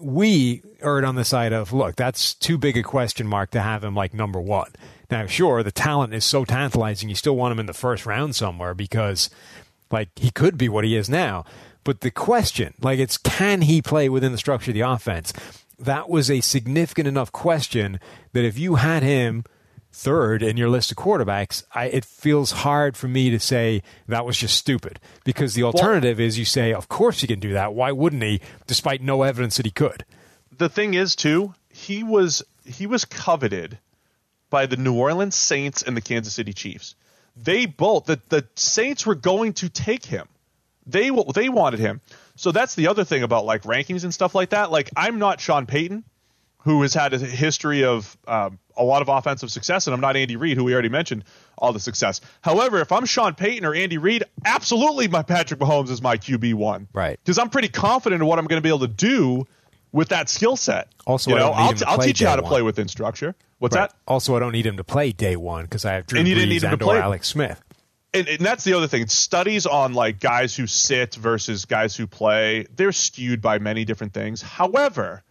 we erred on the side of, look, that's too big a question mark to have him like number one. Now, sure, the talent is so tantalizing, you still want him in the first round somewhere because Like, he could be what he is now. But the question, like, it's can he play within the structure of the offense? That was a significant enough question that if you had him third in your list of quarterbacks, I, it feels hard for me to say that was just stupid. Because the alternative well, is you say, of course he can do that. Why wouldn't he, despite no evidence that he could? The thing is, too, he was he was coveted by the New Orleans Saints and the Kansas City Chiefs. They both, the, the Saints were going to take him. They they wanted him. So that's the other thing about like rankings and stuff like that. Like, I'm not Sean Payton, who has had a history of um, a lot of offensive success, and I'm not Andy Reid, who we already mentioned all the success. However, if I'm Sean Payton or Andy Reid, absolutely my Patrick Mahomes is my Q B one. Right. Because I'm pretty confident in what I'm going to be able to do with that skill set. Also, you I know, don't need I'll, him to I'll play teach you how to day play one. within structure. What's Right. that? Also, I don't need him to play day one because I have Drew And you didn't Brees need him to and play- or Alex Smith. And, and that's the other thing. Studies on like guys who sit versus guys who play, they're skewed by many different things. However,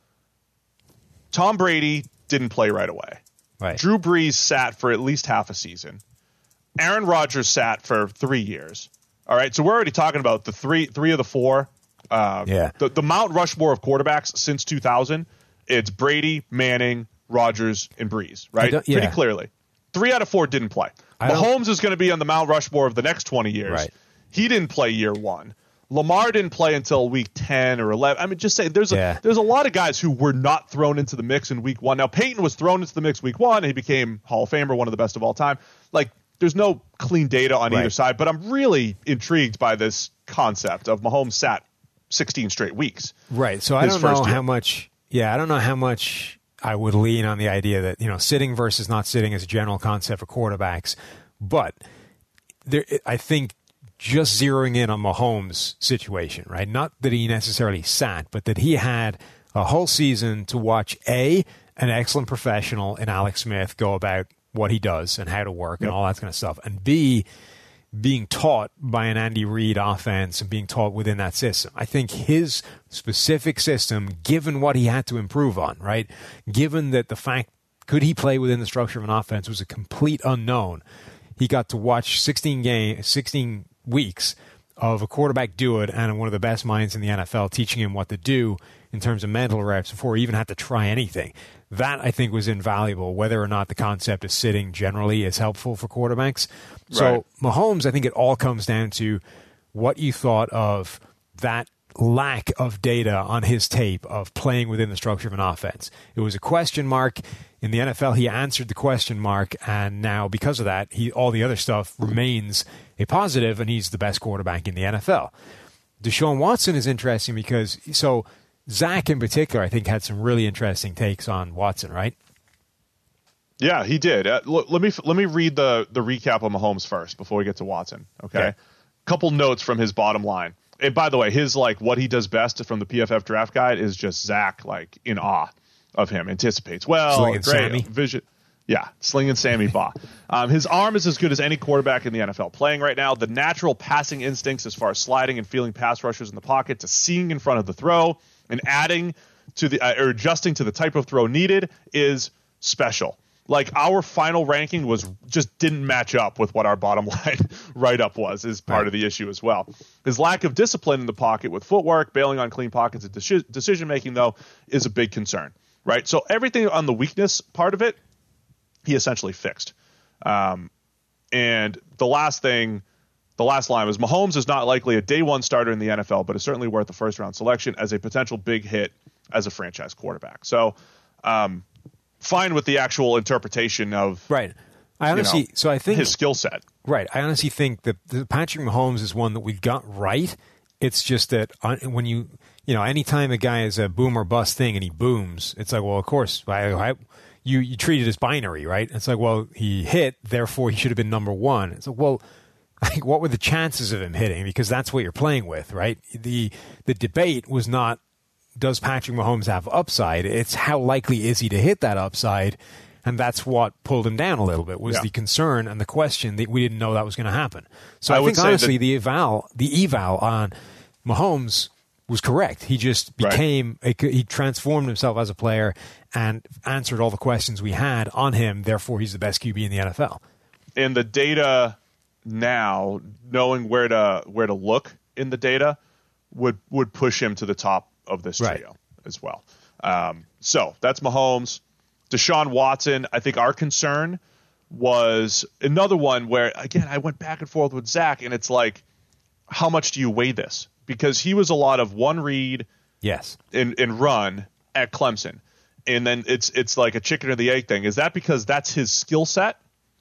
Tom Brady didn't play right away. Right. Drew Brees sat for at least half a season. Aaron Rodgers sat for three years. All right, so we're already talking about the three three of the four. Uh, Yeah. The, the Mount Rushmore of quarterbacks since two thousand, it's Brady, Manning, Rodgers, and Brees, right? don't- yeah. Pretty clearly. Three out of four didn't play. I don't- Mahomes is going to be on the Mount Rushmore of the next twenty years. Right. He didn't play year one. Lamar didn't play until week ten or eleven. I mean, just say there's a Yeah. there's a lot of guys who were not thrown into the mix in week one. Now, Peyton was thrown into the mix week one, and he became Hall of Famer, one of the best of all time. Like, there's no clean data on Right. either side, but I'm really intrigued by this concept of Mahomes sat sixteen straight weeks. Right. So I his don't know first year. how much. Yeah, I don't know how much I would lean on the idea that, you know, sitting versus not sitting is a general concept for quarterbacks. But there, I think just zeroing in on Mahomes' situation, right? Not that he necessarily sat, but that he had a whole season to watch A, an excellent professional in Alex Smith go about what he does and how to work and Yep. all that kind of stuff, and B, being taught by an Andy Reid offense and being taught within that system. I think his specific system, given what he had to improve on, right? Given that the fact, could he play within the structure of an offense was a complete unknown. He got to watch sixteen game, sixteen weeks of a quarterback do it and one of the best minds in the N F L teaching him what to do in terms of mental reps before he even had to try anything. That, I think, was invaluable, whether or not the concept of sitting generally is helpful for quarterbacks. So Right. Mahomes, I think it all comes down to what you thought of that lack of data on his tape of playing within the structure of an offense. It was a question mark. In the N F L, he answered the question mark, and now because of that, he all the other stuff remains a positive, and he's the best quarterback in the N F L. Deshaun Watson is interesting because, so Zach in particular, I think, had some really interesting takes on Watson, right? Yeah, he did. Uh, l- let me let me read the the recap of Mahomes first before we get to Watson. Okay, Okay. Couple notes from his bottom line. And by the way, his like what he does best from the P F F draft guide is just Zach like in awe of him. Anticipates well, Slinging great Sammy. vision. Yeah, slinging Sammy Baugh. Um, his arm is as good as any quarterback in the N F L playing right now. The natural passing instincts as far as sliding and feeling pass rushers in the pocket to seeing in front of the throw and adding to the uh, or adjusting to the type of throw needed is special. Like, our final ranking was just didn't match up with what our bottom line write-up was, is part Right. of the issue as well. His lack of discipline in the pocket with footwork, bailing on clean pockets, and deci- decision-making, though, is a big concern, right? So everything on the weakness part of it, he essentially fixed. Um, and the last thing, the last line was, Mahomes is not likely a day one starter in the N F L, but is certainly worth a first-round selection as a potential big hit as a franchise quarterback. So, um, fine with the actual interpretation of Right. I honestly, you know, so I think his skill set. Right. I honestly think that the Patrick Mahomes is one that we got right. It's just that on, when you, you know, anytime a guy is a boom or bust thing and he booms, it's like, well, of course, I, I, you you treat it as binary, right? It's like, well, he hit, therefore he should have been number one. It's like, well, like, what were the chances of him hitting? Because that's what you're playing with, right? The the debate was not, does Patrick Mahomes have upside? It's how likely is he to hit that upside? And that's what pulled him down a little bit, was Yeah. the concern and the question that we didn't know that was going to happen. So I, I would think, say honestly, that- the eval, the eval on Mahomes was correct. He just Right. became, a, he transformed himself as a player and answered all the questions we had on him. Therefore, he's the best Q B in the N F L. And the data now, knowing where to where to look in the data, would would push him to the top of this trio right. as well. Um, so that's Mahomes. Deshaun Watson, I think our concern was another one where, again, I went back and forth with Zach, and it's like, how much do you weigh this? Because he was a lot of one read yes. and, and run at Clemson. And then it's it's like a chicken or the egg thing. Is that because that's his skill set,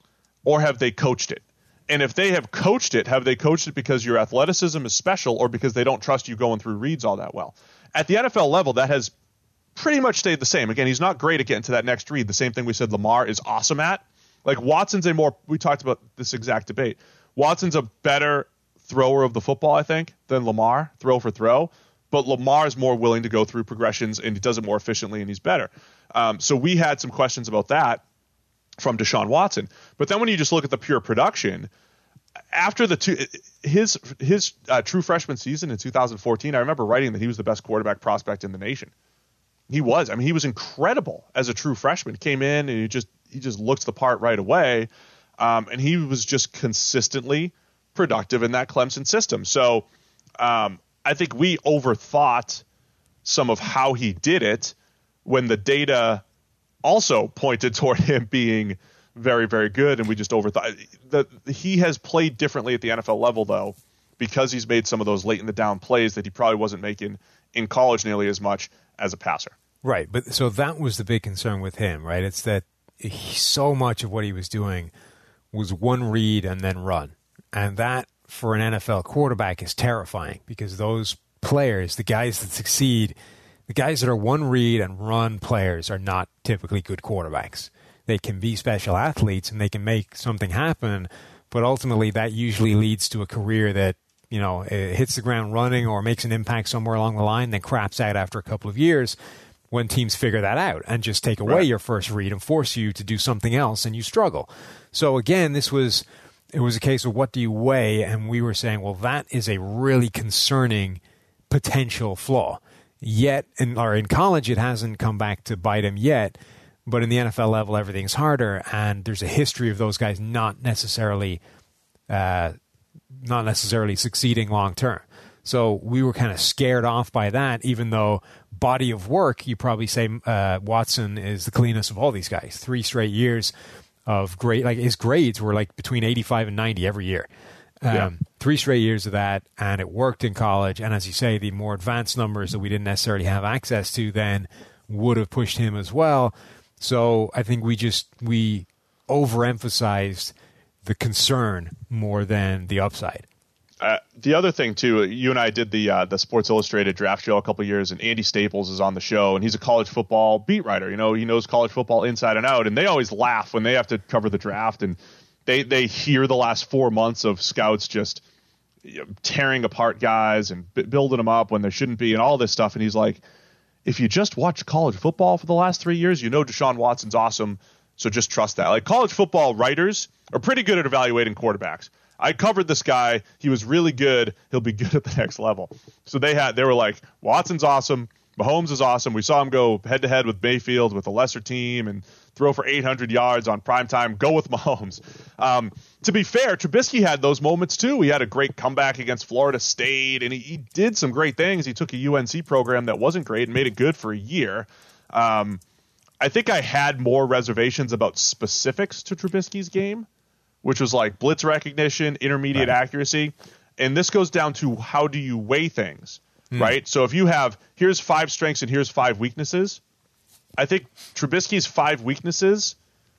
or have they coached it? And if they have coached it, have they coached it because your athleticism is special, or because they don't trust you going through reads all that well? At the N F L level, that has pretty much stayed the same. Again, he's not great at getting to that next read. The same thing we said Lamar is awesome at. Like Watson's a more – we talked about this exact debate. Watson's a better thrower of the football, I think, than Lamar, throw for throw. But Lamar is more willing to go through progressions, and he does it more efficiently, and he's better. Um, so we had some questions about that from Deshaun Watson. But then when you just look at the pure production, after the two his his uh, true freshman season in two thousand fourteen, I remember writing that he was the best quarterback prospect in the nation. He was. I mean, he was incredible as a true freshman. Came in and he just he just looked the part right away, um, and he was just consistently productive in that Clemson system. So um, I think we overthought some of how he did it when the data also pointed toward him being very, very good, and we just overthought. That he has played differently at the N F L level, though, because he's made some of those late in the down plays that he probably wasn't making in college nearly as much as a passer. Right, but so that was the big concern with him, right? It's that he, so much of what he was doing was one read and then run. And that, for an N F L quarterback, is terrifying because those players, the guys that succeed, the guys that are one read and run players are not typically good quarterbacks. They can be special athletes and they can make something happen, but ultimately that usually leads to a career that, you know, it hits the ground running or makes an impact somewhere along the line, then craps out after a couple of years when teams figure that out and just take away right. your first read and force you to do something else and you struggle. So again, this was it was a case of what do you weigh, and we were saying, well, that is a really concerning potential flaw. Yet, in, or in college, it hasn't come back to bite him yet, but in the N F L level, everything's harder, and there's a history of those guys not necessarily uh, not necessarily succeeding long term. So we were kind of scared off by that, even though body of work, you probably say uh, Watson is the cleanest of all these guys. Three straight years of great, like his grades were like between eighty-five and ninety every year. Um, yeah. Three straight years of that, and it worked in college. And as you say, the more advanced numbers that we didn't necessarily have access to then would have pushed him as well. So I think we just, we overemphasized the concern more than the upside. Uh, the other thing, too, you and I did the uh, the Sports Illustrated draft show a couple of years, and Andy Staples is on the show, and he's a college football beat writer. You know, he knows college football inside and out, and they always laugh when they have to cover the draft, and they, they hear the last four months of scouts just you know, tearing apart guys and b- building them up when there shouldn't be and all this stuff. And he's like, if you just watch college football for the last three years, you know Deshaun Watson's awesome, so just trust that. Like, college football writers are pretty good at evaluating quarterbacks. I covered this guy. He was really good. He'll be good at the next level. So they had, they were like, Watson's awesome. Mahomes is awesome. We saw him go head to head with Mayfield with a lesser team and throw for eight hundred yards on primetime. Go with Mahomes. Um, to be fair, Trubisky had those moments too. He had a great comeback against Florida State, and he, he did some great things. He took a U N C program that wasn't great and made it good for a year. Um, I think I had more reservations about specifics to Trubisky's game, which was like blitz recognition, intermediate right. accuracy. And this goes down to how do you weigh things, mm. right? So if you have, here's five strengths and here's five weaknesses, I think Trubisky's five weaknesses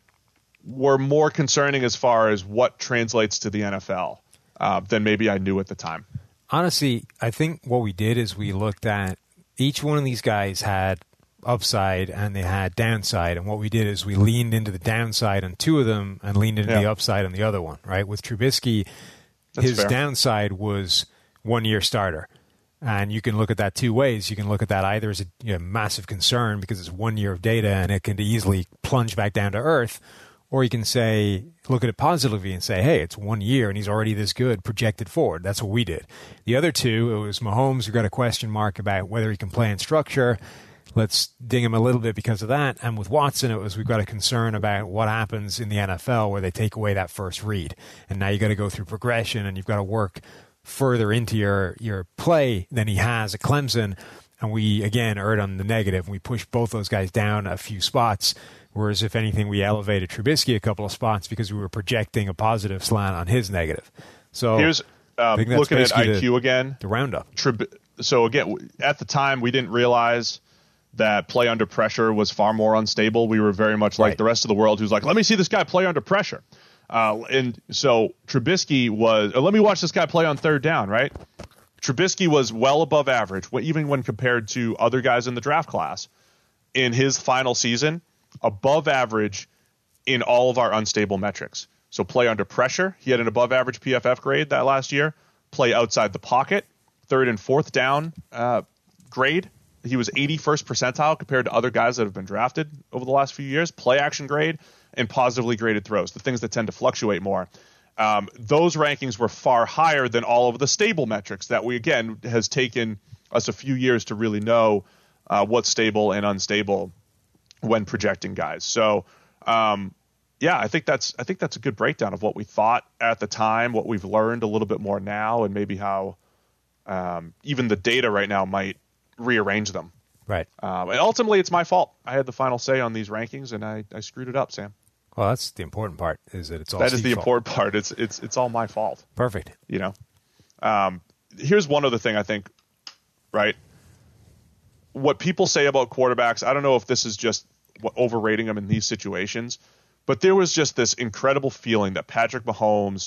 were more concerning as far as what translates to the N F L uh, than maybe I knew at the time. Honestly, I think what we did is we looked at each one of these guys had upside and they had downside, and what we did is we leaned into the downside on two of them and leaned into yeah. the upside on the other one, right? With Trubisky, That's his fair. downside was one-year starter, and you can look at that two ways. You can look at that either as a you know, massive concern because it's one year of data and it can easily plunge back down to earth, or you can say, look at it positively and say, hey, it's one year and he's already this good projected forward. That's what we did. The other two, it was Mahomes who got a question mark about whether he can play in structure. let's ding him a little bit because of that. And with Watson, it was we've got a concern about what happens in the N F L where they take away that first read. And now you got to go through progression and you've got to work further into your, your play than he has at Clemson. And we, again, erred on the negative. We pushed both those guys down a few spots, whereas if anything, we elevated Trubisky a couple of spots because we were projecting a positive slant on his negative. So here's um, looking at I Q the, again. The roundup. Trib- so, again, at the time, we didn't realize that play under pressure was far more unstable. We were very much like right. the rest of the world who's like, let me see this guy play under pressure. Uh, and so Trubisky was, let me watch this guy play on third down, right? Trubisky was well above average, even when compared to other guys in the draft class in his final season, above average in all of our unstable metrics. So play under pressure, he had an above average P F F grade that last year. Play outside the pocket, third and fourth down uh, grade. He was eighty-first percentile compared to other guys that have been drafted over the last few years. Play action grade and positively graded throws, the things that tend to fluctuate more. Um, those rankings were far higher than all of the stable metrics that we, again, has taken us a few years to really know uh, what's stable and unstable when projecting guys. So, um, yeah, I think that's I think that's a good breakdown of what we thought at the time, what we've learned a little bit more now, and maybe how um, even the data right now might rearrange them. Right. Um, and ultimately, it's my fault. I had the final say on these rankings, and I, I screwed it up, Sam. Well, that's the important part. Is that it's all that is the fault. important part. It's it's it's all my fault. Perfect. You know. Um, here's one other thing I think. Right. What people say about quarterbacks, I don't know if this is just overrating them in these situations, but there was just this incredible feeling that Patrick Mahomes.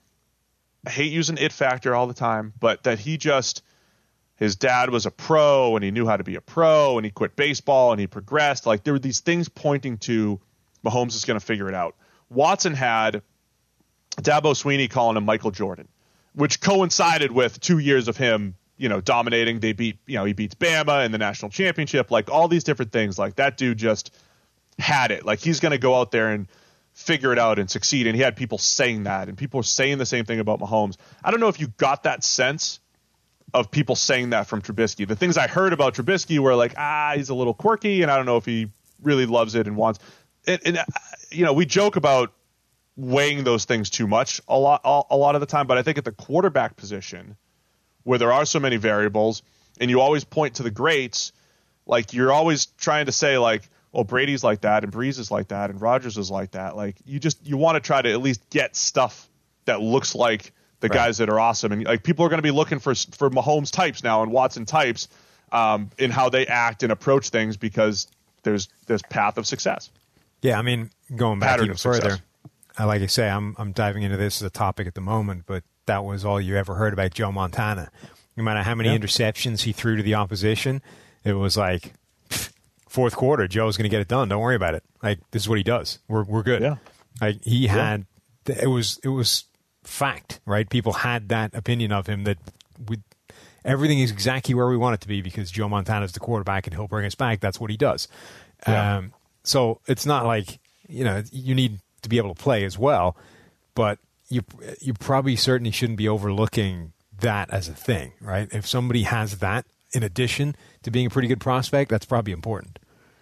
I hate using it factor all the time, but that he just. His dad was a pro and he knew how to be a pro and he quit baseball and he progressed. Like there were these things pointing to Mahomes is going to figure it out. Watson had Dabo Swinney calling him Michael Jordan, which coincided with two years of him, you know, dominating. They beat, you know, he beats Bama in the national championship, like all these different things. Like that dude just had it. Like he's going to go out there and figure it out and succeed. And he had people saying that, and people were saying the same thing about Mahomes. I don't know if you got that sense of people saying that from Trubisky. The things I heard about Trubisky were like, ah, he's a little quirky, and I don't know if he really loves it and wants. And, and you know, we joke about weighing those things too much a lot, a lot of the time. But I think at the quarterback position, where there are so many variables, and you always point to the greats, like you're always trying to say like, well, Brady's like that, and Breeze is like that, and Rodgers is like that. Like you just you want to try to at least get stuff that looks like the right. guys that are awesome. And like people are going to be looking for for Mahomes types now and Watson types um, in how they act and approach things because there's this path of success. Yeah, I mean, going back Pattern even further, I, like I say, I'm I'm diving into this as a topic at the moment, but that was all you ever heard about Joe Montana. No matter how many yeah. interceptions he threw to the opposition, it was like pff, fourth quarter, Joe's going to get it done. Don't worry about it. Like this is what he does. We're we're good. Yeah. Like he had, yeah. it was it was. fact, right? People had that opinion of him that we, everything is exactly where we want it to be because Joe Montana is the quarterback and he'll bring us back. That's what he does. Yeah. Um, so it's not like, you know, you need to be able to play as well, but you you probably certainly shouldn't be overlooking that as a thing, right? If somebody has that in addition to being a pretty good prospect, that's probably important.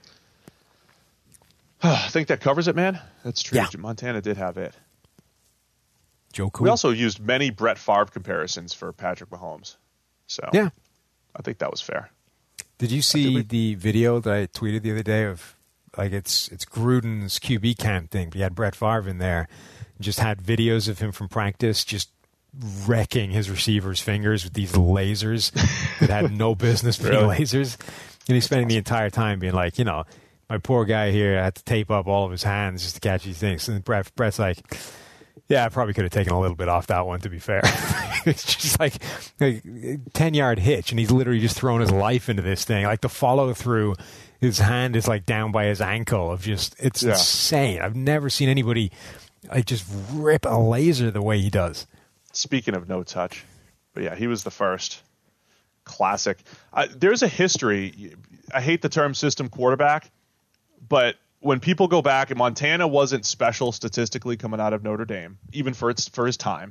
I think that covers it, man. That's true. Yeah. Montana did have it. Joe Cool. We also used many Brett Favre comparisons for Patrick Mahomes. So yeah, I think that was fair. Did you see did the video that I tweeted the other day of like it's it's Gruden's Q B camp thing? He had Brett Favre in there, and just had videos of him from practice just wrecking his receivers' fingers with these lasers that had no business being really? lasers. And he's spending the entire time being like, you know, my poor guy here had to tape up all of his hands just to catch these things. And Brett, Brett's like, yeah, I probably could have taken a little bit off that one, to be fair. It's just like a ten-yard hitch, and he's literally just thrown his life into this thing. Like the follow-through, his hand is like down by his ankle. Of just, it's yeah. insane. I've never seen anybody like just rip a laser the way he does. Speaking of no touch, but yeah, he was the first. Classic. Uh, there's a history. I hate the term system quarterback, but when people go back, and Montana wasn't special statistically coming out of Notre Dame, even for its for his time,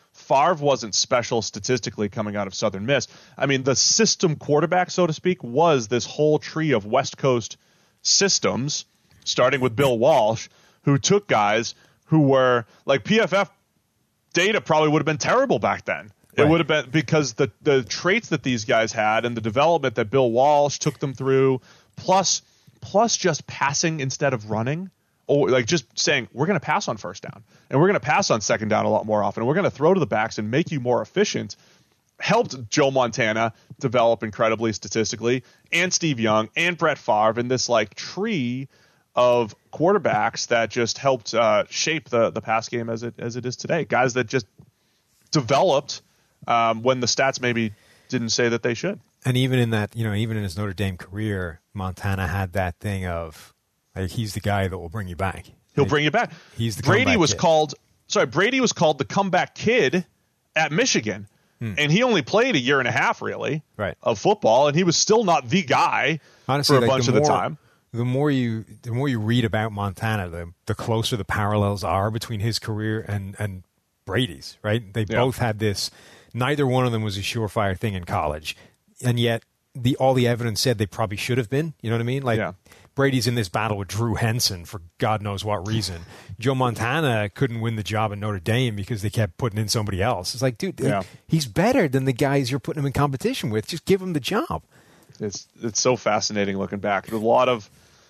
Favre wasn't special statistically coming out of Southern Miss. I mean, the system quarterback, so to speak, was this whole tree of West Coast systems, starting with Bill Walsh, who took guys who were like P F F data probably would have been terrible back then. Right. It would have been because the, the traits that these guys had and the development that Bill Walsh took them through, plus plus just passing instead of running, or like just saying we're going to pass on first down and we're going to pass on second down a lot more often. And we're going to throw to the backs and make you more efficient. Helped Joe Montana develop incredibly statistically, and Steve Young and Brett Favre in this like tree of quarterbacks that just helped uh, shape the the pass game as it as it is today. Guys that just developed um, when the stats maybe didn't say that they should. And even in that, you know, even in his Notre Dame career, Montana had that thing of like he's the guy that will bring you back. He'll like, bring you back. He's the Brady was kid. called. Sorry, Brady was called the comeback kid at Michigan. Hmm. And he only played a year and a half, really, right. of football, and he was still not the guy Honestly, for a like bunch the of the more, time. The more you, the more you read about Montana, the the closer the parallels are between his career and and Brady's. Right? They yeah. both had this. Neither one of them was a surefire thing in college, and yet the all the evidence said they probably should have been. You know what I mean? Like yeah. Brady's in this battle with Drew Henson for God knows what reason. Joe Montana couldn't win the job at Notre Dame because they kept putting in somebody else. It's like, dude, yeah. he's better than the guys you're putting him in competition with. Just give him the job. It's it's so fascinating looking back. There's a lot of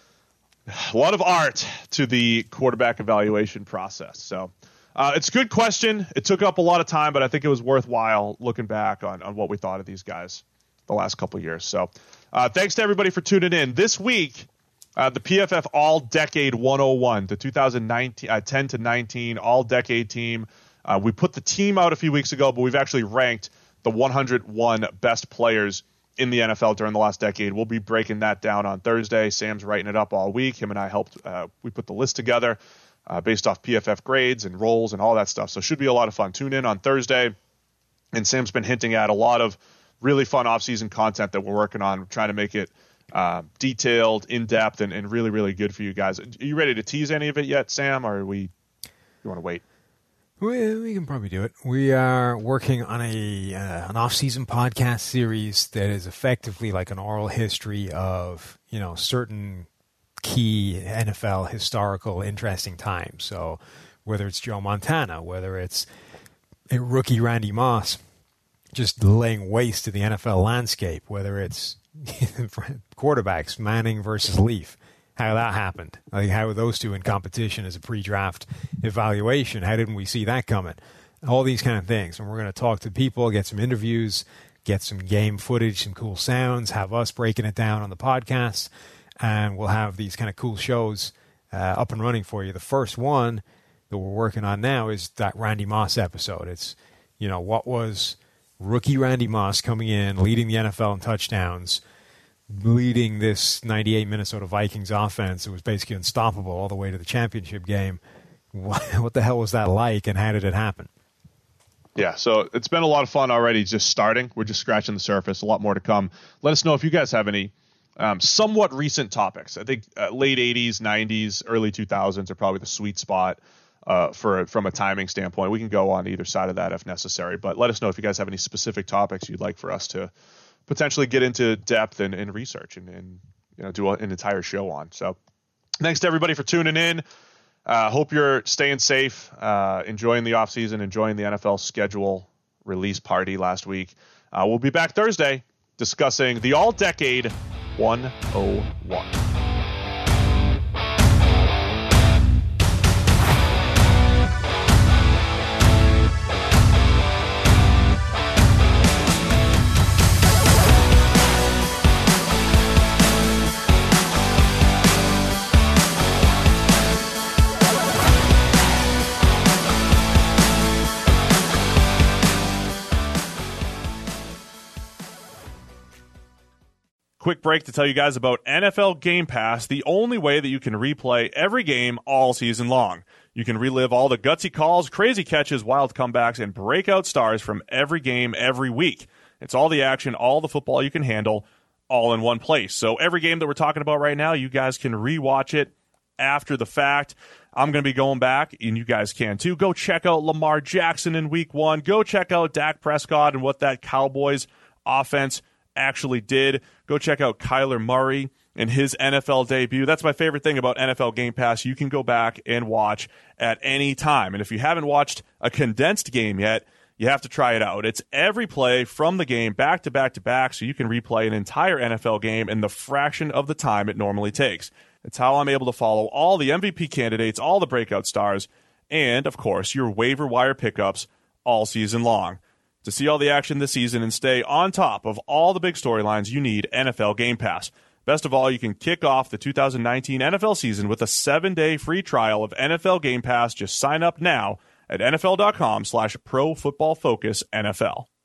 a lot of art to the quarterback evaluation process. So uh, it's a good question. It took up a lot of time, but I think it was worthwhile looking back on, on what we thought of these guys the last couple of years. So uh, thanks to everybody for tuning in. This week, uh, the P F F All-Decade one oh one, the two thousand nineteen, uh, ten to nineteen All-Decade team. Uh, we put the team out a few weeks ago, but we've actually ranked the one hundred one best players in the N F L during the last decade. We'll be breaking that down on Thursday. Sam's writing it up all week. Him and I helped. Uh, we put the list together uh, based off P F F grades and roles and all that stuff. So it should be a lot of fun. Tune in on Thursday. And Sam's been hinting at a lot of really fun off-season content that we're working on, trying to make it uh, detailed, in-depth, and, and really, really good for you guys. Are you ready to tease any of it yet, Sam, or are we? You want to wait? We, we can probably do it. We are working on a uh, an off-season podcast series that is effectively like an oral history of, you know, certain key N F L historical interesting times. So whether it's Joe Montana, whether it's a rookie Randy Moss just laying waste to the N F L landscape, whether it's quarterbacks, Manning versus Leaf, how that happened. Like how those two in competition as a pre-draft evaluation. How didn't we see that coming? All these kind of things. And we're going to talk to people, get some interviews, get some game footage, some cool sounds, have us breaking it down on the podcast. And we'll have these kind of cool shows uh, up and running for you. The first one that we're working on now is that Randy Moss episode. It's, you know, what was rookie Randy Moss coming in, leading the N F L in touchdowns, leading this ninety-eight Minnesota Vikings offense. It was basically unstoppable all the way to the championship game. What, what the hell was that like, and how did it happen? Yeah, so it's been a lot of fun already just starting. We're just scratching the surface. A lot more to come. Let us know if you guys have any um, somewhat recent topics. I think uh, late eighties, nineties, early two thousands are probably the sweet spot uh, for from a timing standpoint. We can go on either side of that if necessary. But let us know if you guys have any specific topics you'd like for us to potentially get into depth and, and research and, and you know do a, an entire show on. So thanks to everybody for tuning in. Uh, hope you're staying safe, uh, enjoying the offseason, enjoying the N F L schedule release party last week. Uh, we'll be back Thursday discussing the All-Decade one oh one. Quick break to tell you guys about N F L Game Pass, the only way that you can replay every game all season long. You can relive all the gutsy calls, crazy catches, wild comebacks, and breakout stars from every game every week. It's all the action, all the football you can handle, all in one place. So every game that we're talking about right now, you guys can rewatch it after the fact. I'm going to be going back, and you guys can too. Go check out Lamar Jackson in week one. Go check out Dak Prescott and what that Cowboys offense actually did. Go check out Kyler Murray and his N F L debut. That's my favorite thing about N F L Game Pass. You can go back and watch at any time. And if you haven't watched a condensed game yet, you have to try it out. It's every play from the game back to back to back, so you can replay an entire N F L game in the fraction of the time it normally takes. It's how I'm able to follow all the M V P candidates, all the breakout stars, and, of course, your waiver wire pickups all season long. To see all the action this season and stay on top of all the big storylines, you need N F L Game Pass. Best of all, you can kick off the two thousand nineteen N F L season with a seven-day free trial of N F L Game Pass. Just sign up now at N F L dot com slash Pro Football Focus N F L.